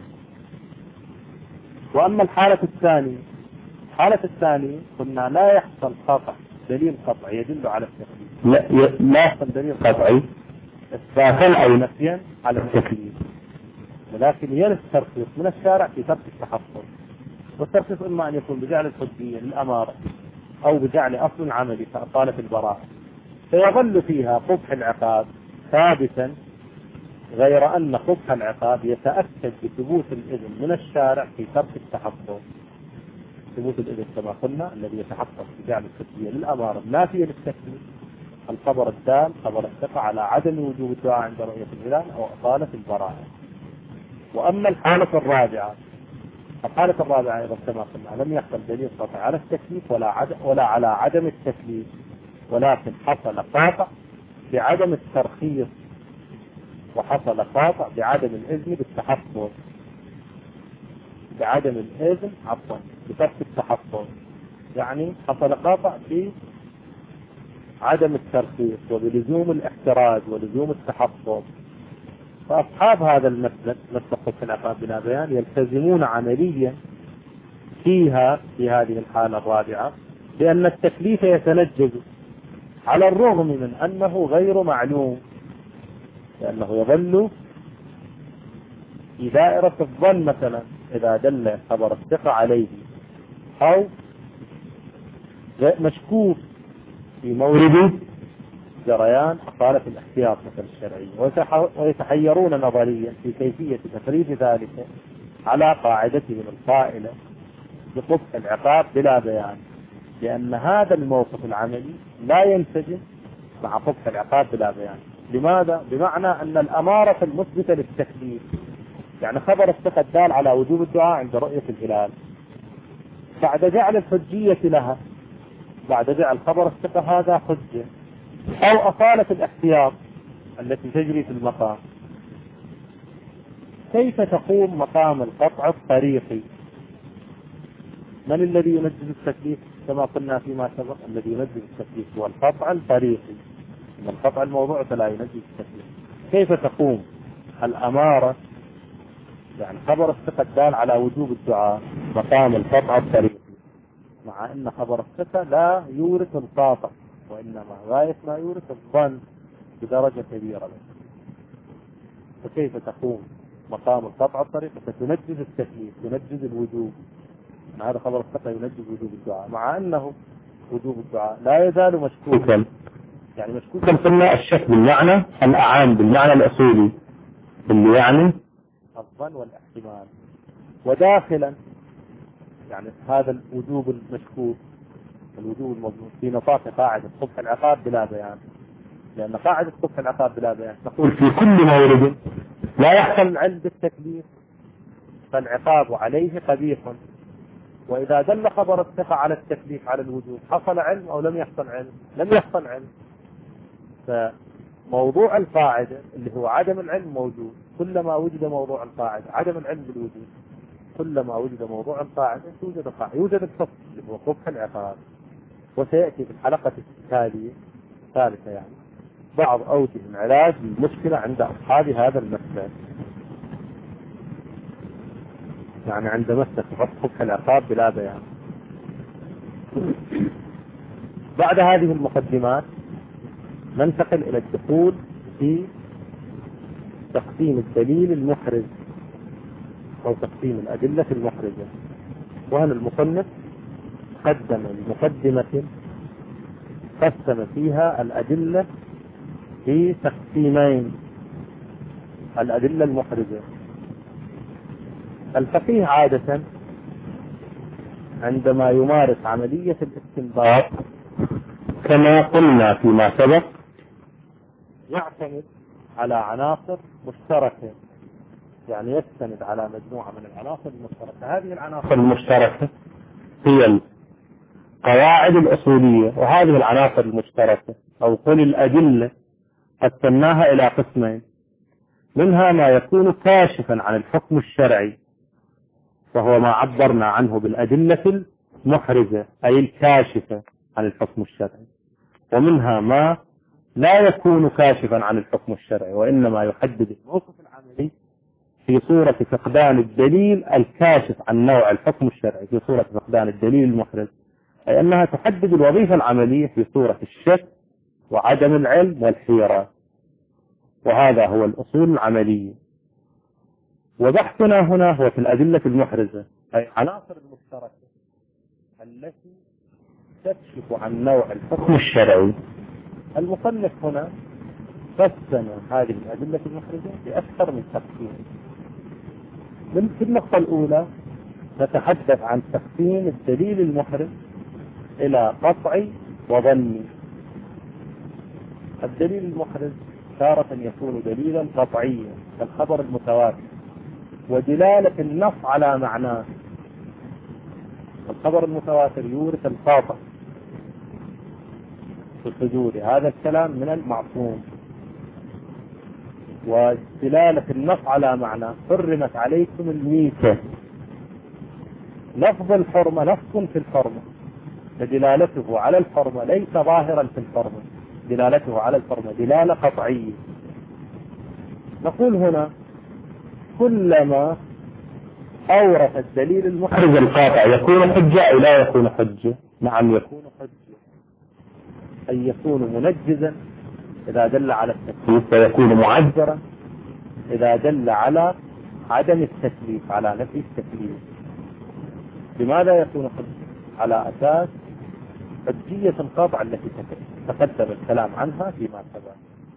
S1: وأما الحالة الثانية الحالة الثانية قلنا لا يحصل قطع دليل قطعي يدل على التكليف، لا لا يحصل دليل قطعي إثباتا أو نفيا على التكليف، ولكن يرد ترخيص من الشارع في ترك التحفظ. والترخيص إما أن يكون بجعل الحجية للأمارة أو بجعل أصل عملي كأصالة البراءة، فيظل فيها قبح العقاب ثابتا، غير أن قبح العقاب يتأكد بثبوت الإذن من الشارع في ترك التحفظ. ثبوت الإذن كما قلنا الذي يتحقق بجعل الحجية للأمارة نافية للتكليف، الخبر الدال خبر الثقة على عدم وجوب الدعاء عند رؤية الهلال أو أصالة البراءة. وأما الحالة الرابعة الحالة الرابعة أيضا كما قلنا لم يحصل دليل قطعي على التكليف ولا عد... ولا على عدم التكليف، ولكن حصل قاطع بعدم الترخيص وحصل قاطع بعدم الإذن بالتحفظ بعدم الإذن عفوا بترك التحفظ. يعني حصل قاطع بعدم الترخيص وبلزوم الاحتراز ولزوم التحفظ. فأصحاب هذا المسلك مسلك قبح العقاب بلا بيان يلتزمون عمليا فيها في هذه الحالة الرابعة بأن التكليف يتنجز على الرغم من أنه غير معلوم، لأنه يظل في دائرة الظن مثلا إذا دل خبر الثقة عليه، أو مشكوك في مورد جريان أصالة الاحتياط مثل الشرعية، ويتحيرون نظريا في كيفية تفريد ذلك على قاعدتهم القائلة بقبح العقاب بلا بيان، لأن هذا الموقف العملي لا ينسجم مع قبح العقاب بلا بيان. لماذا؟ بمعنى أن الأمارة المثبتة للتكليف، يعني خبر الثقة الدال على وجوب الدعاء عند رؤية الهلال، بعد جعل الحجية لها، بعد جعل خبر الثقة هذا حجة، أو أصالة الاحتياط التي تجري في المقام، كيف تقوم مقام القطع الطريقي؟ من الذي ينجز التكليف؟ كما قلنا فيما سبق الذي ينجز التكليف هو القطع الطريقي، أما القطع الموضوع فلا ينجز التكليف. كيف تقوم الأمارة يعني خبر الثقة الدال على وجوب الدعاء مقام القطع الطريقي، مع أن خبر الثقة لا يورث القاطع، وإنما غاية ما يورث الظن بدرجة كبيرة. فكيف تقوم مقام القطع الطريقي فتنجز التكليف تنجز الوجوب؟ هذا خبر الثقة ينجز وجوب الدعاء، مع أنه وجوب الدعاء لا يزال مشكوكا، يعني مشكوكا قلنا الشك بالمعنى الأعام بالمعنى الأصولي اللي يعني الظن والاحتمال، وداخلا يعني هذا الوجوب المشكوك الوجوب المظنون في نطاق قاعدة قبح العقاب بلا بيان، لأن قاعدة قبح العقاب بلا بيان تقول في كل مورد لا يحصل العلم بالتكليف فالعقاب عليه قبيح، وإذا دل خبر الثقة على التكليف على الوجوب حصل علم أو لم يحصل علم؟ لم يحصل علم. فموضوع القاعدة اللي هو عدم العلم موجود، كلما وجد موضوع القاعدة عدم العلم بالوجود، كلما وجد موضوع القاعدة يوجد القاعدة يوجد الفصل اللي هو قبح العقاب. وسيأتي في الحلقة التالية الثالثة يعني بعض أوجه العلاج للمشكلة عند أصحاب هذا المسلك، يعني عند مسلك قبح العقاب بلا بيان. بعد هذه المقدمات ننتقل إلى الدخول في تقسيم الدليل المحرز أو تقسيم الأدلة المحرزة. وهنا المصنف قدم المقدمة قسم فيها الأدلة في تقسيمين: الأدلة المحرزة. الفقيه عادة عندما يمارس عملية الاستنباط كما قلنا فيما سبق يعتمد على عناصر مشتركة، يعني يستند على مجموعة من العناصر المشتركة. هذه العناصر المشتركة هي القواعد الأصولية، وهذه العناصر المشتركة أو قل الأدلة قسمناها إلى قسمين: منها ما يكون كاشفا عن الحكم الشرعي وهو ما عبرنا عنه بالأدلة المحرزة أي الكاشفة عن الحكم الشرعي، ومنها ما لا يكون كاشفا عن الحكم الشرعي، وإنما يحدد الموقف العملي في صورة فقدان الدليل الكاشف عن نوع الحكم الشرعي، في صورة فقدان الدليل المحرز، أي أنها تحدد الوظيفة العملية في صورة الشك وعدم العلم والحيرة. وهذا هو الأصول العملية. وبحثنا هنا هو في الأدلة المحرزة، أي عناصر المشتركة التي تكشف عن نوع الحكم الشرعي. المصنف هنا قسم هذه الأدلة المحرزة بأكثر من تقسيم. من في النقطة الأولى نتحدث عن تقسيم الدليل المحرز إلى قطعي وظني. الدليل المحرز تارة يكون دليلا قطعيا كالخبر المتواتر ودلالة النص على معناه. الخبر المتواتر يورث القاطع في صدور هذا الكلام من المعصوم، ودلالة النص على معناه حرمت عليكم الميتة. لفظ الحرمة نص في الحرمة، فدلالته على الحرمة ليس ظاهرا في الحرمة، دلالته على الحرمة دلالة قطعية. نقول هنا كلما أورث الدليل المحرز القاطع يكون حجة أو لا يكون حجة؟ نعم يكون حجة، أي يكون منجزا إذا دل على التكليف، ويكون معذرا إذا دل على عدم التكليف، على نفي التكليف. لماذا يكون حجة؟ على أساس حجية القطع التي تقدم الكلام عنها فيما سبق.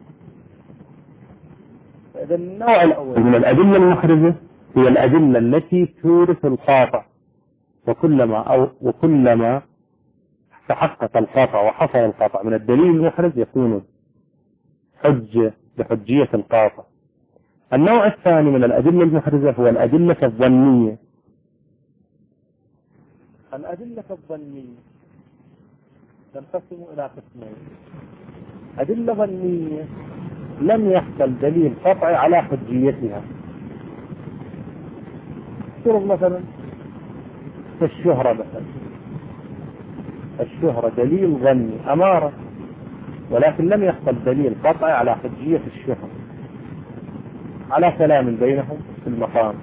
S1: فإذا النوع الأول من الأدلة المحرزة هي الأدلة التي تورث القاطع، وكلما أو وكلما تحقق القاطع وحصل القاطع من الدليل المحرز يكون حجة بحجية القاطع. النوع الثاني من الأدلة المحرزة هو الأدلة الظنية. الأدلة الظنية تنقسم إلى قسمين: أدلة ظنية لم يحصل دليل قطعي على حجيتها، فرض مثلا الشهرة مثلا، الشهرة دليل ظني أمارة، ولكن لم يحصل دليل قطعي على حجية الشهرة، على كلام بينهم في المقام.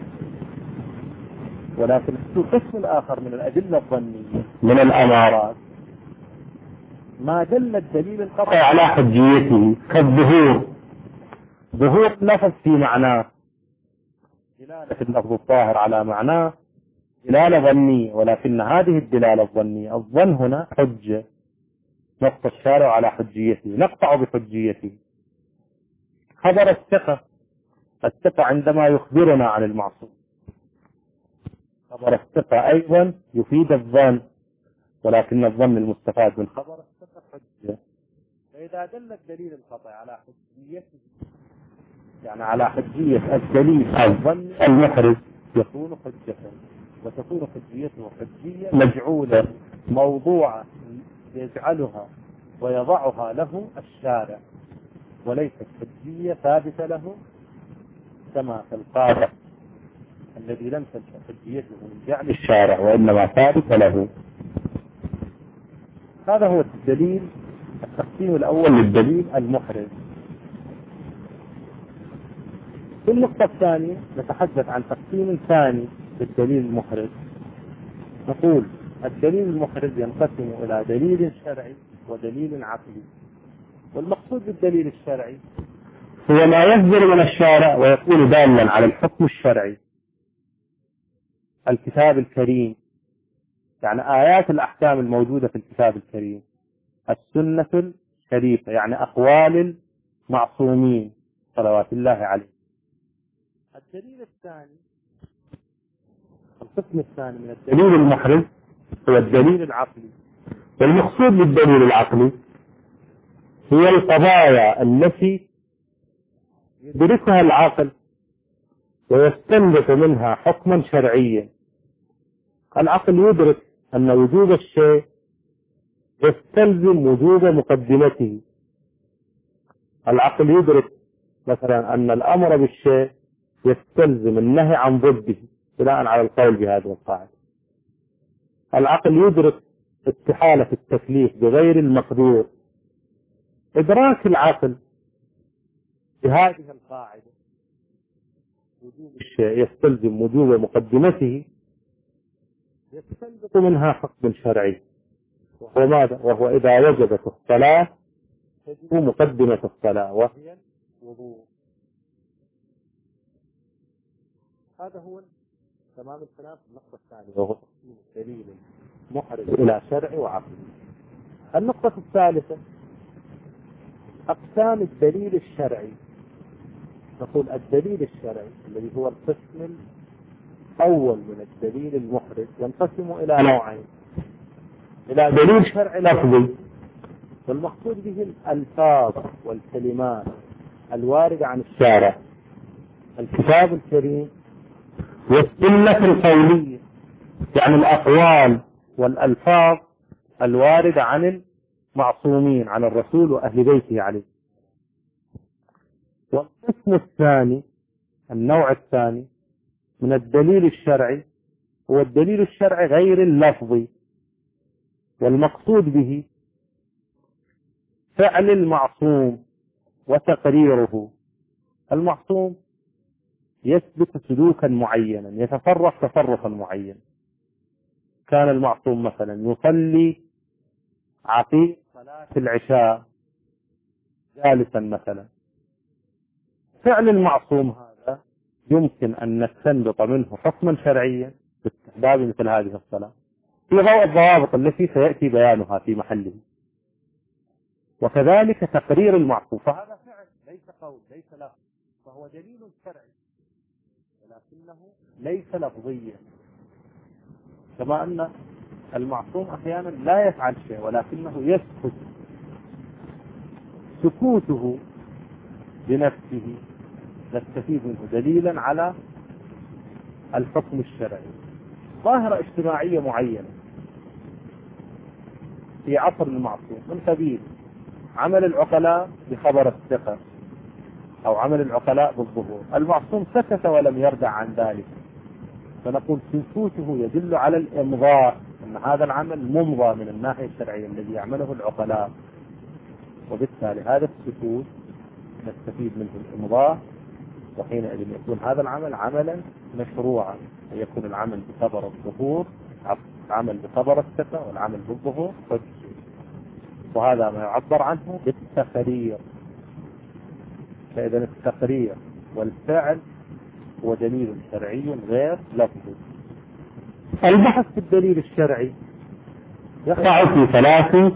S1: ولكن القسم الآخر من الأدلة الظنية من الأمارات ما دل الدليل القطعي على حجيته، كالظهور، ظهور اللفظ في معناه، دلالة اللفظ الظاهر على معناه دلالة ظنية، ولكن هذه الدلالة الظنية الظن هنا حجة، نقطة الشارع على حجيته، نقطع بحجيته. خبر الثقة، الثقة عندما يخبرنا عن المعصوم، خبر الثقة أيضا يفيد الظن، ولكن الظن المستفاد من خبر الثقة حجة. فإذا دل الدليل القطعي على حجيته، يعني على حجية الدليل الظن المحرز، يكون حجة، وتكون حجيته حجية مجعولة موضوعة يجعلها ويضعها له الشارع، وليست حجية ثابتة له كما في القاطع الذي لم تنشأ حجيته من جعل الشارع وإنما ثابتة له. هذا هو الدليل، التقسيم الأول للدليل المحرز. في النقطة الثانية نتحدث عن تقسيم ثاني للدليل المحرز. نقول الدليل المحرز ينقسم إلى دليل شرعي ودليل عقلي. والمقصود بالدليل الشرعي هو ما يصدر من الشارع ويكون دالا على الحكم الشرعي، الكتاب الكريم، يعني آيات الأحكام الموجودة في الكتاب الكريم، السنة الشريفة، يعني أقوال المعصومين صلوات الله عليه. الدليل الثاني، القسم الثاني من الدليل المحرز هو الدليل العقلي. والمقصود بالدليل العقلي هي القضايا التي يدركها العقل ويستنبط منها حكما شرعيا. العقل يدرك أن وجوب الشيء يستلزم وجوب مقدمته. العقل يدرك مثلا أن الأمر بالشيء يستلزم النهي عن ضده بناء على القول بهذه القاعدة. العقل يدرك استحالة التكليف بغير المقدور إدراك العقل بهذه القاعدة وجوب الشيء يستلزم وجوب مقدمته يستنبط منها حكم شرعي، وهو ماذا؟ وهو إذا وجبت الصلاة تجب مقدمة الصلاة وهي الوضوء. هذا هو تمام الكلام في النقطة الثانية، وهو تقسيم الدليل المحرز إلى شرعي وعقلي. النقطة الثالثة أقسام الدليل الشرعي. نقول الدليل الشرعي الذي هو القسم الأول من الدليل المحرز ينقسم إلى نوعين: إلى دليل شرعي لفظي، والمقصود به الألفاظ والكلمات الواردة عن الشارع، الكتاب الكريم والسنة القولية، يعني الأقوال والألفاظ الواردة عن المعصومين، عن الرسول وأهل بيته عليه. والقسم الثاني، النوع الثاني من الدليل الشرعي، هو الدليل الشرعي غير اللفظي، والمقصود به فعل المعصوم وتقريره. المعصوم يثبت سلوكا معينا، يتصرف تصرفا معينا. كان المعصوم مثلا يصلي عقيد صلاة العشاء جالسا مثلا، فعل المعصوم هذا يمكن أن نستنبط منه حكما شرعيا باستحباب مثل هذه الصلاة في ضوء الضوابط التي سيأتي بيانها في محله. وكذلك تقرير المعصوم، فهذا فعل ليس قول ليس لفظ، فهو دليل شرعي ولكنه ليس لفظيا. كما أن المعصوم أحيانا لا يفعل شيء ولكنه يسكت، سكوته بنفسه نستفيد منه دليلا على الحكم الشرعي. ظاهرة اجتماعية معينة في عصر المعصوم من قبيل عمل العقلاء بخبر الثقة أو عمل العقلاء بالظهور، المعصوم سكت ولم يردع عن ذلك، فنقول سكوته يدل على الإمضاء، أن هذا العمل ممضى من الناحية الشرعية الذي يعمله العقلاء، وبالتالي هذا السكوت نستفيد منه الإمضاء، وحينئذ يكون هذا العمل عملا مشروعا، ويكون العمل بخبر الظهور عمل بخبر الثقة، والعمل بالظهور حجة. وهذا ما يعبر عنه بالتقرير. فإذا التقرير والفعل هو دليل شرعي غير لفظي. البحث في الدليل الشرعي يقع في ثلاث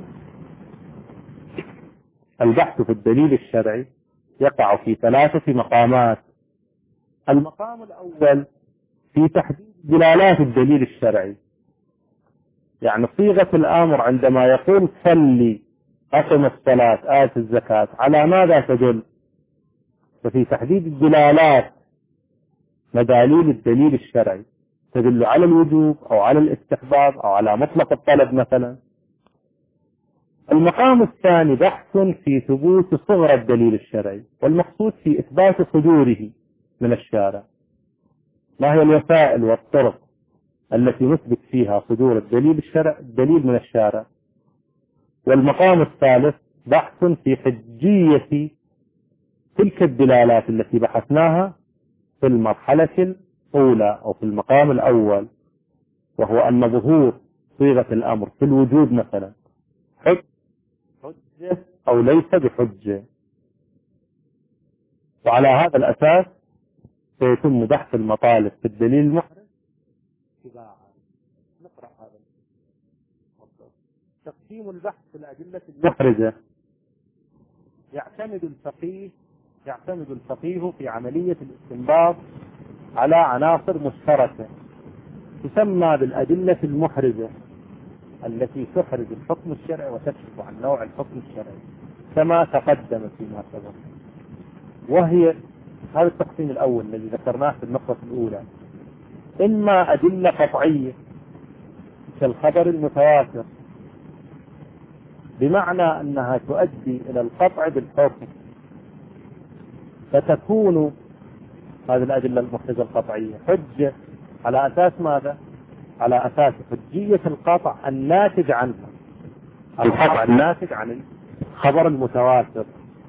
S1: البحث في الدليل الشرعي يقع في ثلاثة مقامات. المقام الأول في تحديد دلالات الدليل الشرعي، يعني صيغة الأمر عندما يقول صلي أقم الصلاة آت الزكاة على ماذا تدل؟ ففي تحديد الدلالات مداليل الدليل الشرعي تدل على الوجوب أو على الاستحباب أو على مطلق الطلب مثلا. المقام الثاني بحث في ثبوت صغر الدليل الشرعي، والمقصود في إثبات صدوره من الشارع، ما هي الوسائل والطرق التي نثبت فيها صدور الدليل الشرع الدليل من الشارع. والمقام الثالث بحث في حجية تلك الدلالات التي بحثناها في المرحلة الأولى أو في المقام الأول، وهو أن ظهور صيغة الأمر في الوجود مثلا حج حجة أو ليس بحجة. وعلى هذا الأساس سيتم بحث المطالب في الدليل المحرز تباعا. نقرأ هذا. تقسيم البحث في الأدلة المحرزة. يعتمد الفقيه يعتمد الفقيه في عملية الاستنباط على عناصر مشتركة تسمى بالأدلة المحرزة، التي تحرز الحكم الشرعي وتكشف عن نوع الحكم الشرعي كما تقدم فيما سبق. وهي هذا التقسيم الأول الذي ذكرناه في النقطة الأولى: إما أدلة قطعية كالخبر المتواتر، بمعنى أنها تؤدي إلى القطع بالحكم، فتكون هذه الأدلة المحرزة القطعية حجة على أساس ماذا؟ على أساس حجية القطع الناتج عنها، القطع الناتج عن خبر المتواتر.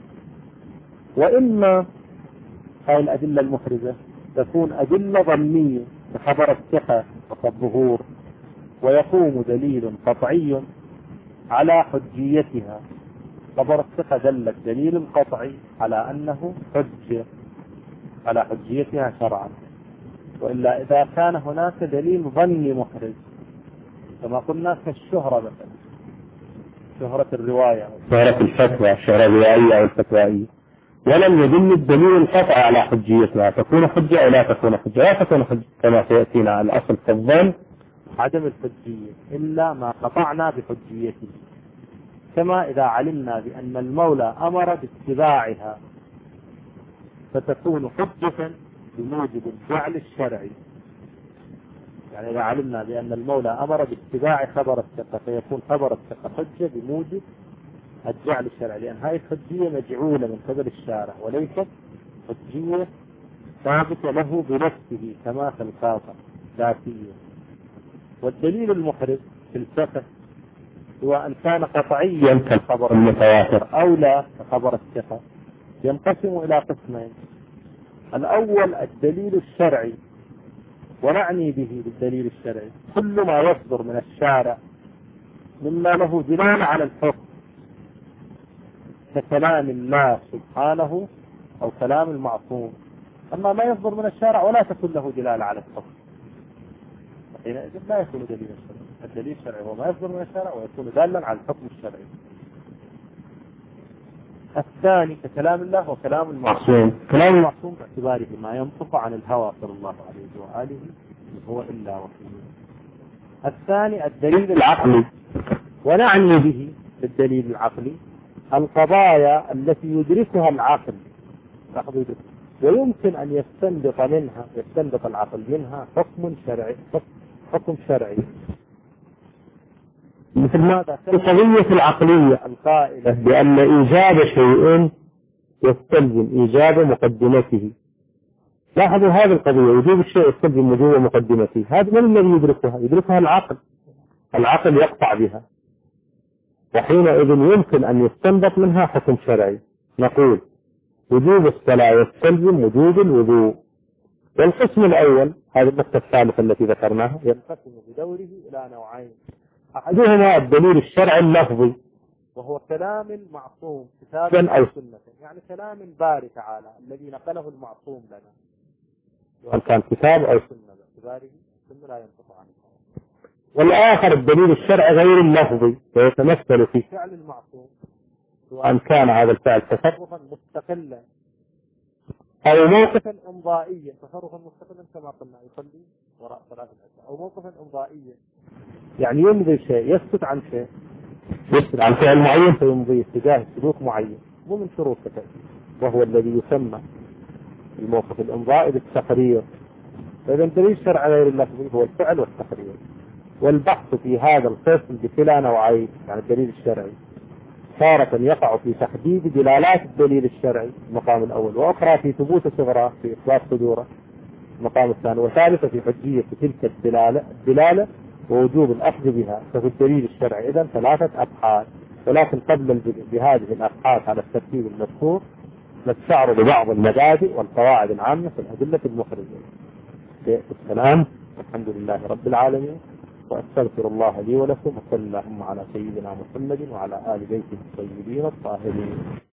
S1: وإما هاي الأدلة المحرزة تكون أدلة ظنية كخبر الثقة وكالظهور، ويقوم دليل قطعي على حجيتها. خبر الثقة دل الدليل القطعي على أنه حجة، على حجيتها شرعا. وإلا إذا كان هناك دليل ظني محرز كما قلنا كالشهرة مثلا، شهرة الرواية، شهرة الفتوى، الشهرة الرواية أو الفتوائية، ولم يدل الدليل القطعي على حجيتها، تكون حجة أو لا تكون حجة. لا تكون حجة كما سيأتينا. الأصل في الظن عدم الحجية إلا ما قطعنا بحجيته، كما إذا علمنا بأن المولى أمر باتباعها فتكون حجة بموجب الجعل الشرعي. يعني إذا علمنا بأن المولى أمر باتباع خبر الثقة فيكون خبر الثقة حجة بموجب الجعل الشرعي، لأن هذه الحجية مجعولة من قبل الشارع وليست حجية ثابتة له بنفسه كما في الخاطر ذاتية. والدليل المحرز في الفقه هو أن كان قطعيا كالخبر المتواتر أو لا كخبر الثقة، ينقسم إلى قسمين. الأول الدليل الشرعي، ونعني به بالدليل الشرعي كل ما يصدر من الشارع مما له دلالة على الحكم ككلام الله سبحانه أو كلام المعصوم. أما ما يصدر من الشارع ولا تكون له دلالة على الحكم حينئذ لا يكون دليل الشرعي. الدليل الشرعي هو ما يصدر من الشارع ويكون دالا على الحكم الشرعي. الثاني ككلام الله وكلام المعصوم. كلام المعصوم باعتباره ما ينطق عن الهوى صلى الله عليه وآله هو إلا وحي. الثاني الدليل العقلي، ونعني به بالدليل العقلي القضايا التي يدركها العقل ويمكن أن يستنبط منها يستنبط العقل منها حكم شرعي، حكم شرعي. مثل ماذا؟ القضية العقلية القائلة بأن إيجاب شيء يستلزم إيجاب مقدمته. لاحظوا هذه القضية، وجوب الشيء يستلزم وجوب مقدمته. هذا من الذي يدركها؟ يدركها العقل. العقل يقطع بها، وحينئذ يمكن أن يستنبط منها حكم شرعي. نقول وجوب الصلاة يستلزم وجوب الوضوء. والقسم الأول، هذه النقطة الثالثة التي ذكرناها، ينقسم بدوره إلى نوعين. أحدهما الدليل الشرعي اللفظي، وهو كلام المعصوم كتابا أو سنة، يعني كلام الباري تعالى الذي نقله المعصوم لنا، وأن كان كتاب أو سنة باعتباره السنة لا ينطق عنه. والآخر الدليل الشرعي غير اللفظي، ويتمثل في فعل المعصوم، وأن كان هذا الفعل تصرفا مستقلا أو موقفا إمضائيا، تصرفا مستقلا كما قلنا يصلي وراء صلاة العشاء، أو موقفا إمضائيا يعني يمضي شيء، يسكت عن شيء، يسكت عن فعل معين فيمضي اتجاه سلوك معين، مو من شروط التأكيد، وهو الذي يسمى الموقف الإمضائي بالتقرير. فإذا الدليل الشرعي غير اللفظي هو الفعل والتقرير. والبحث في هذا القسم بكلا نوعين، يعني الدليل الشرعي تارة يقع في تحديد دلالات الدليل الشرعي المقام الأول، وأخرى في ثبوت صغره في إثبات صدوره المقام الثاني، وثالثة في حجية تلك الدلالة, الدلالة ووجوب الأخذ بها. ففي الدليل الشرعي إذن ثلاثة أبحاث، ولكن قبل بهذه الأبحاث على الترتيب المذكور نستعرض بعض المبادئ والقواعد العامة في الأدلة المخرجة. السلام، الحمد لله رب العالمين، وأستغفر الله لي ولكم، وصلى اللهم على سيدنا محمد وعلى آل بيته الطيبين الطاهرين.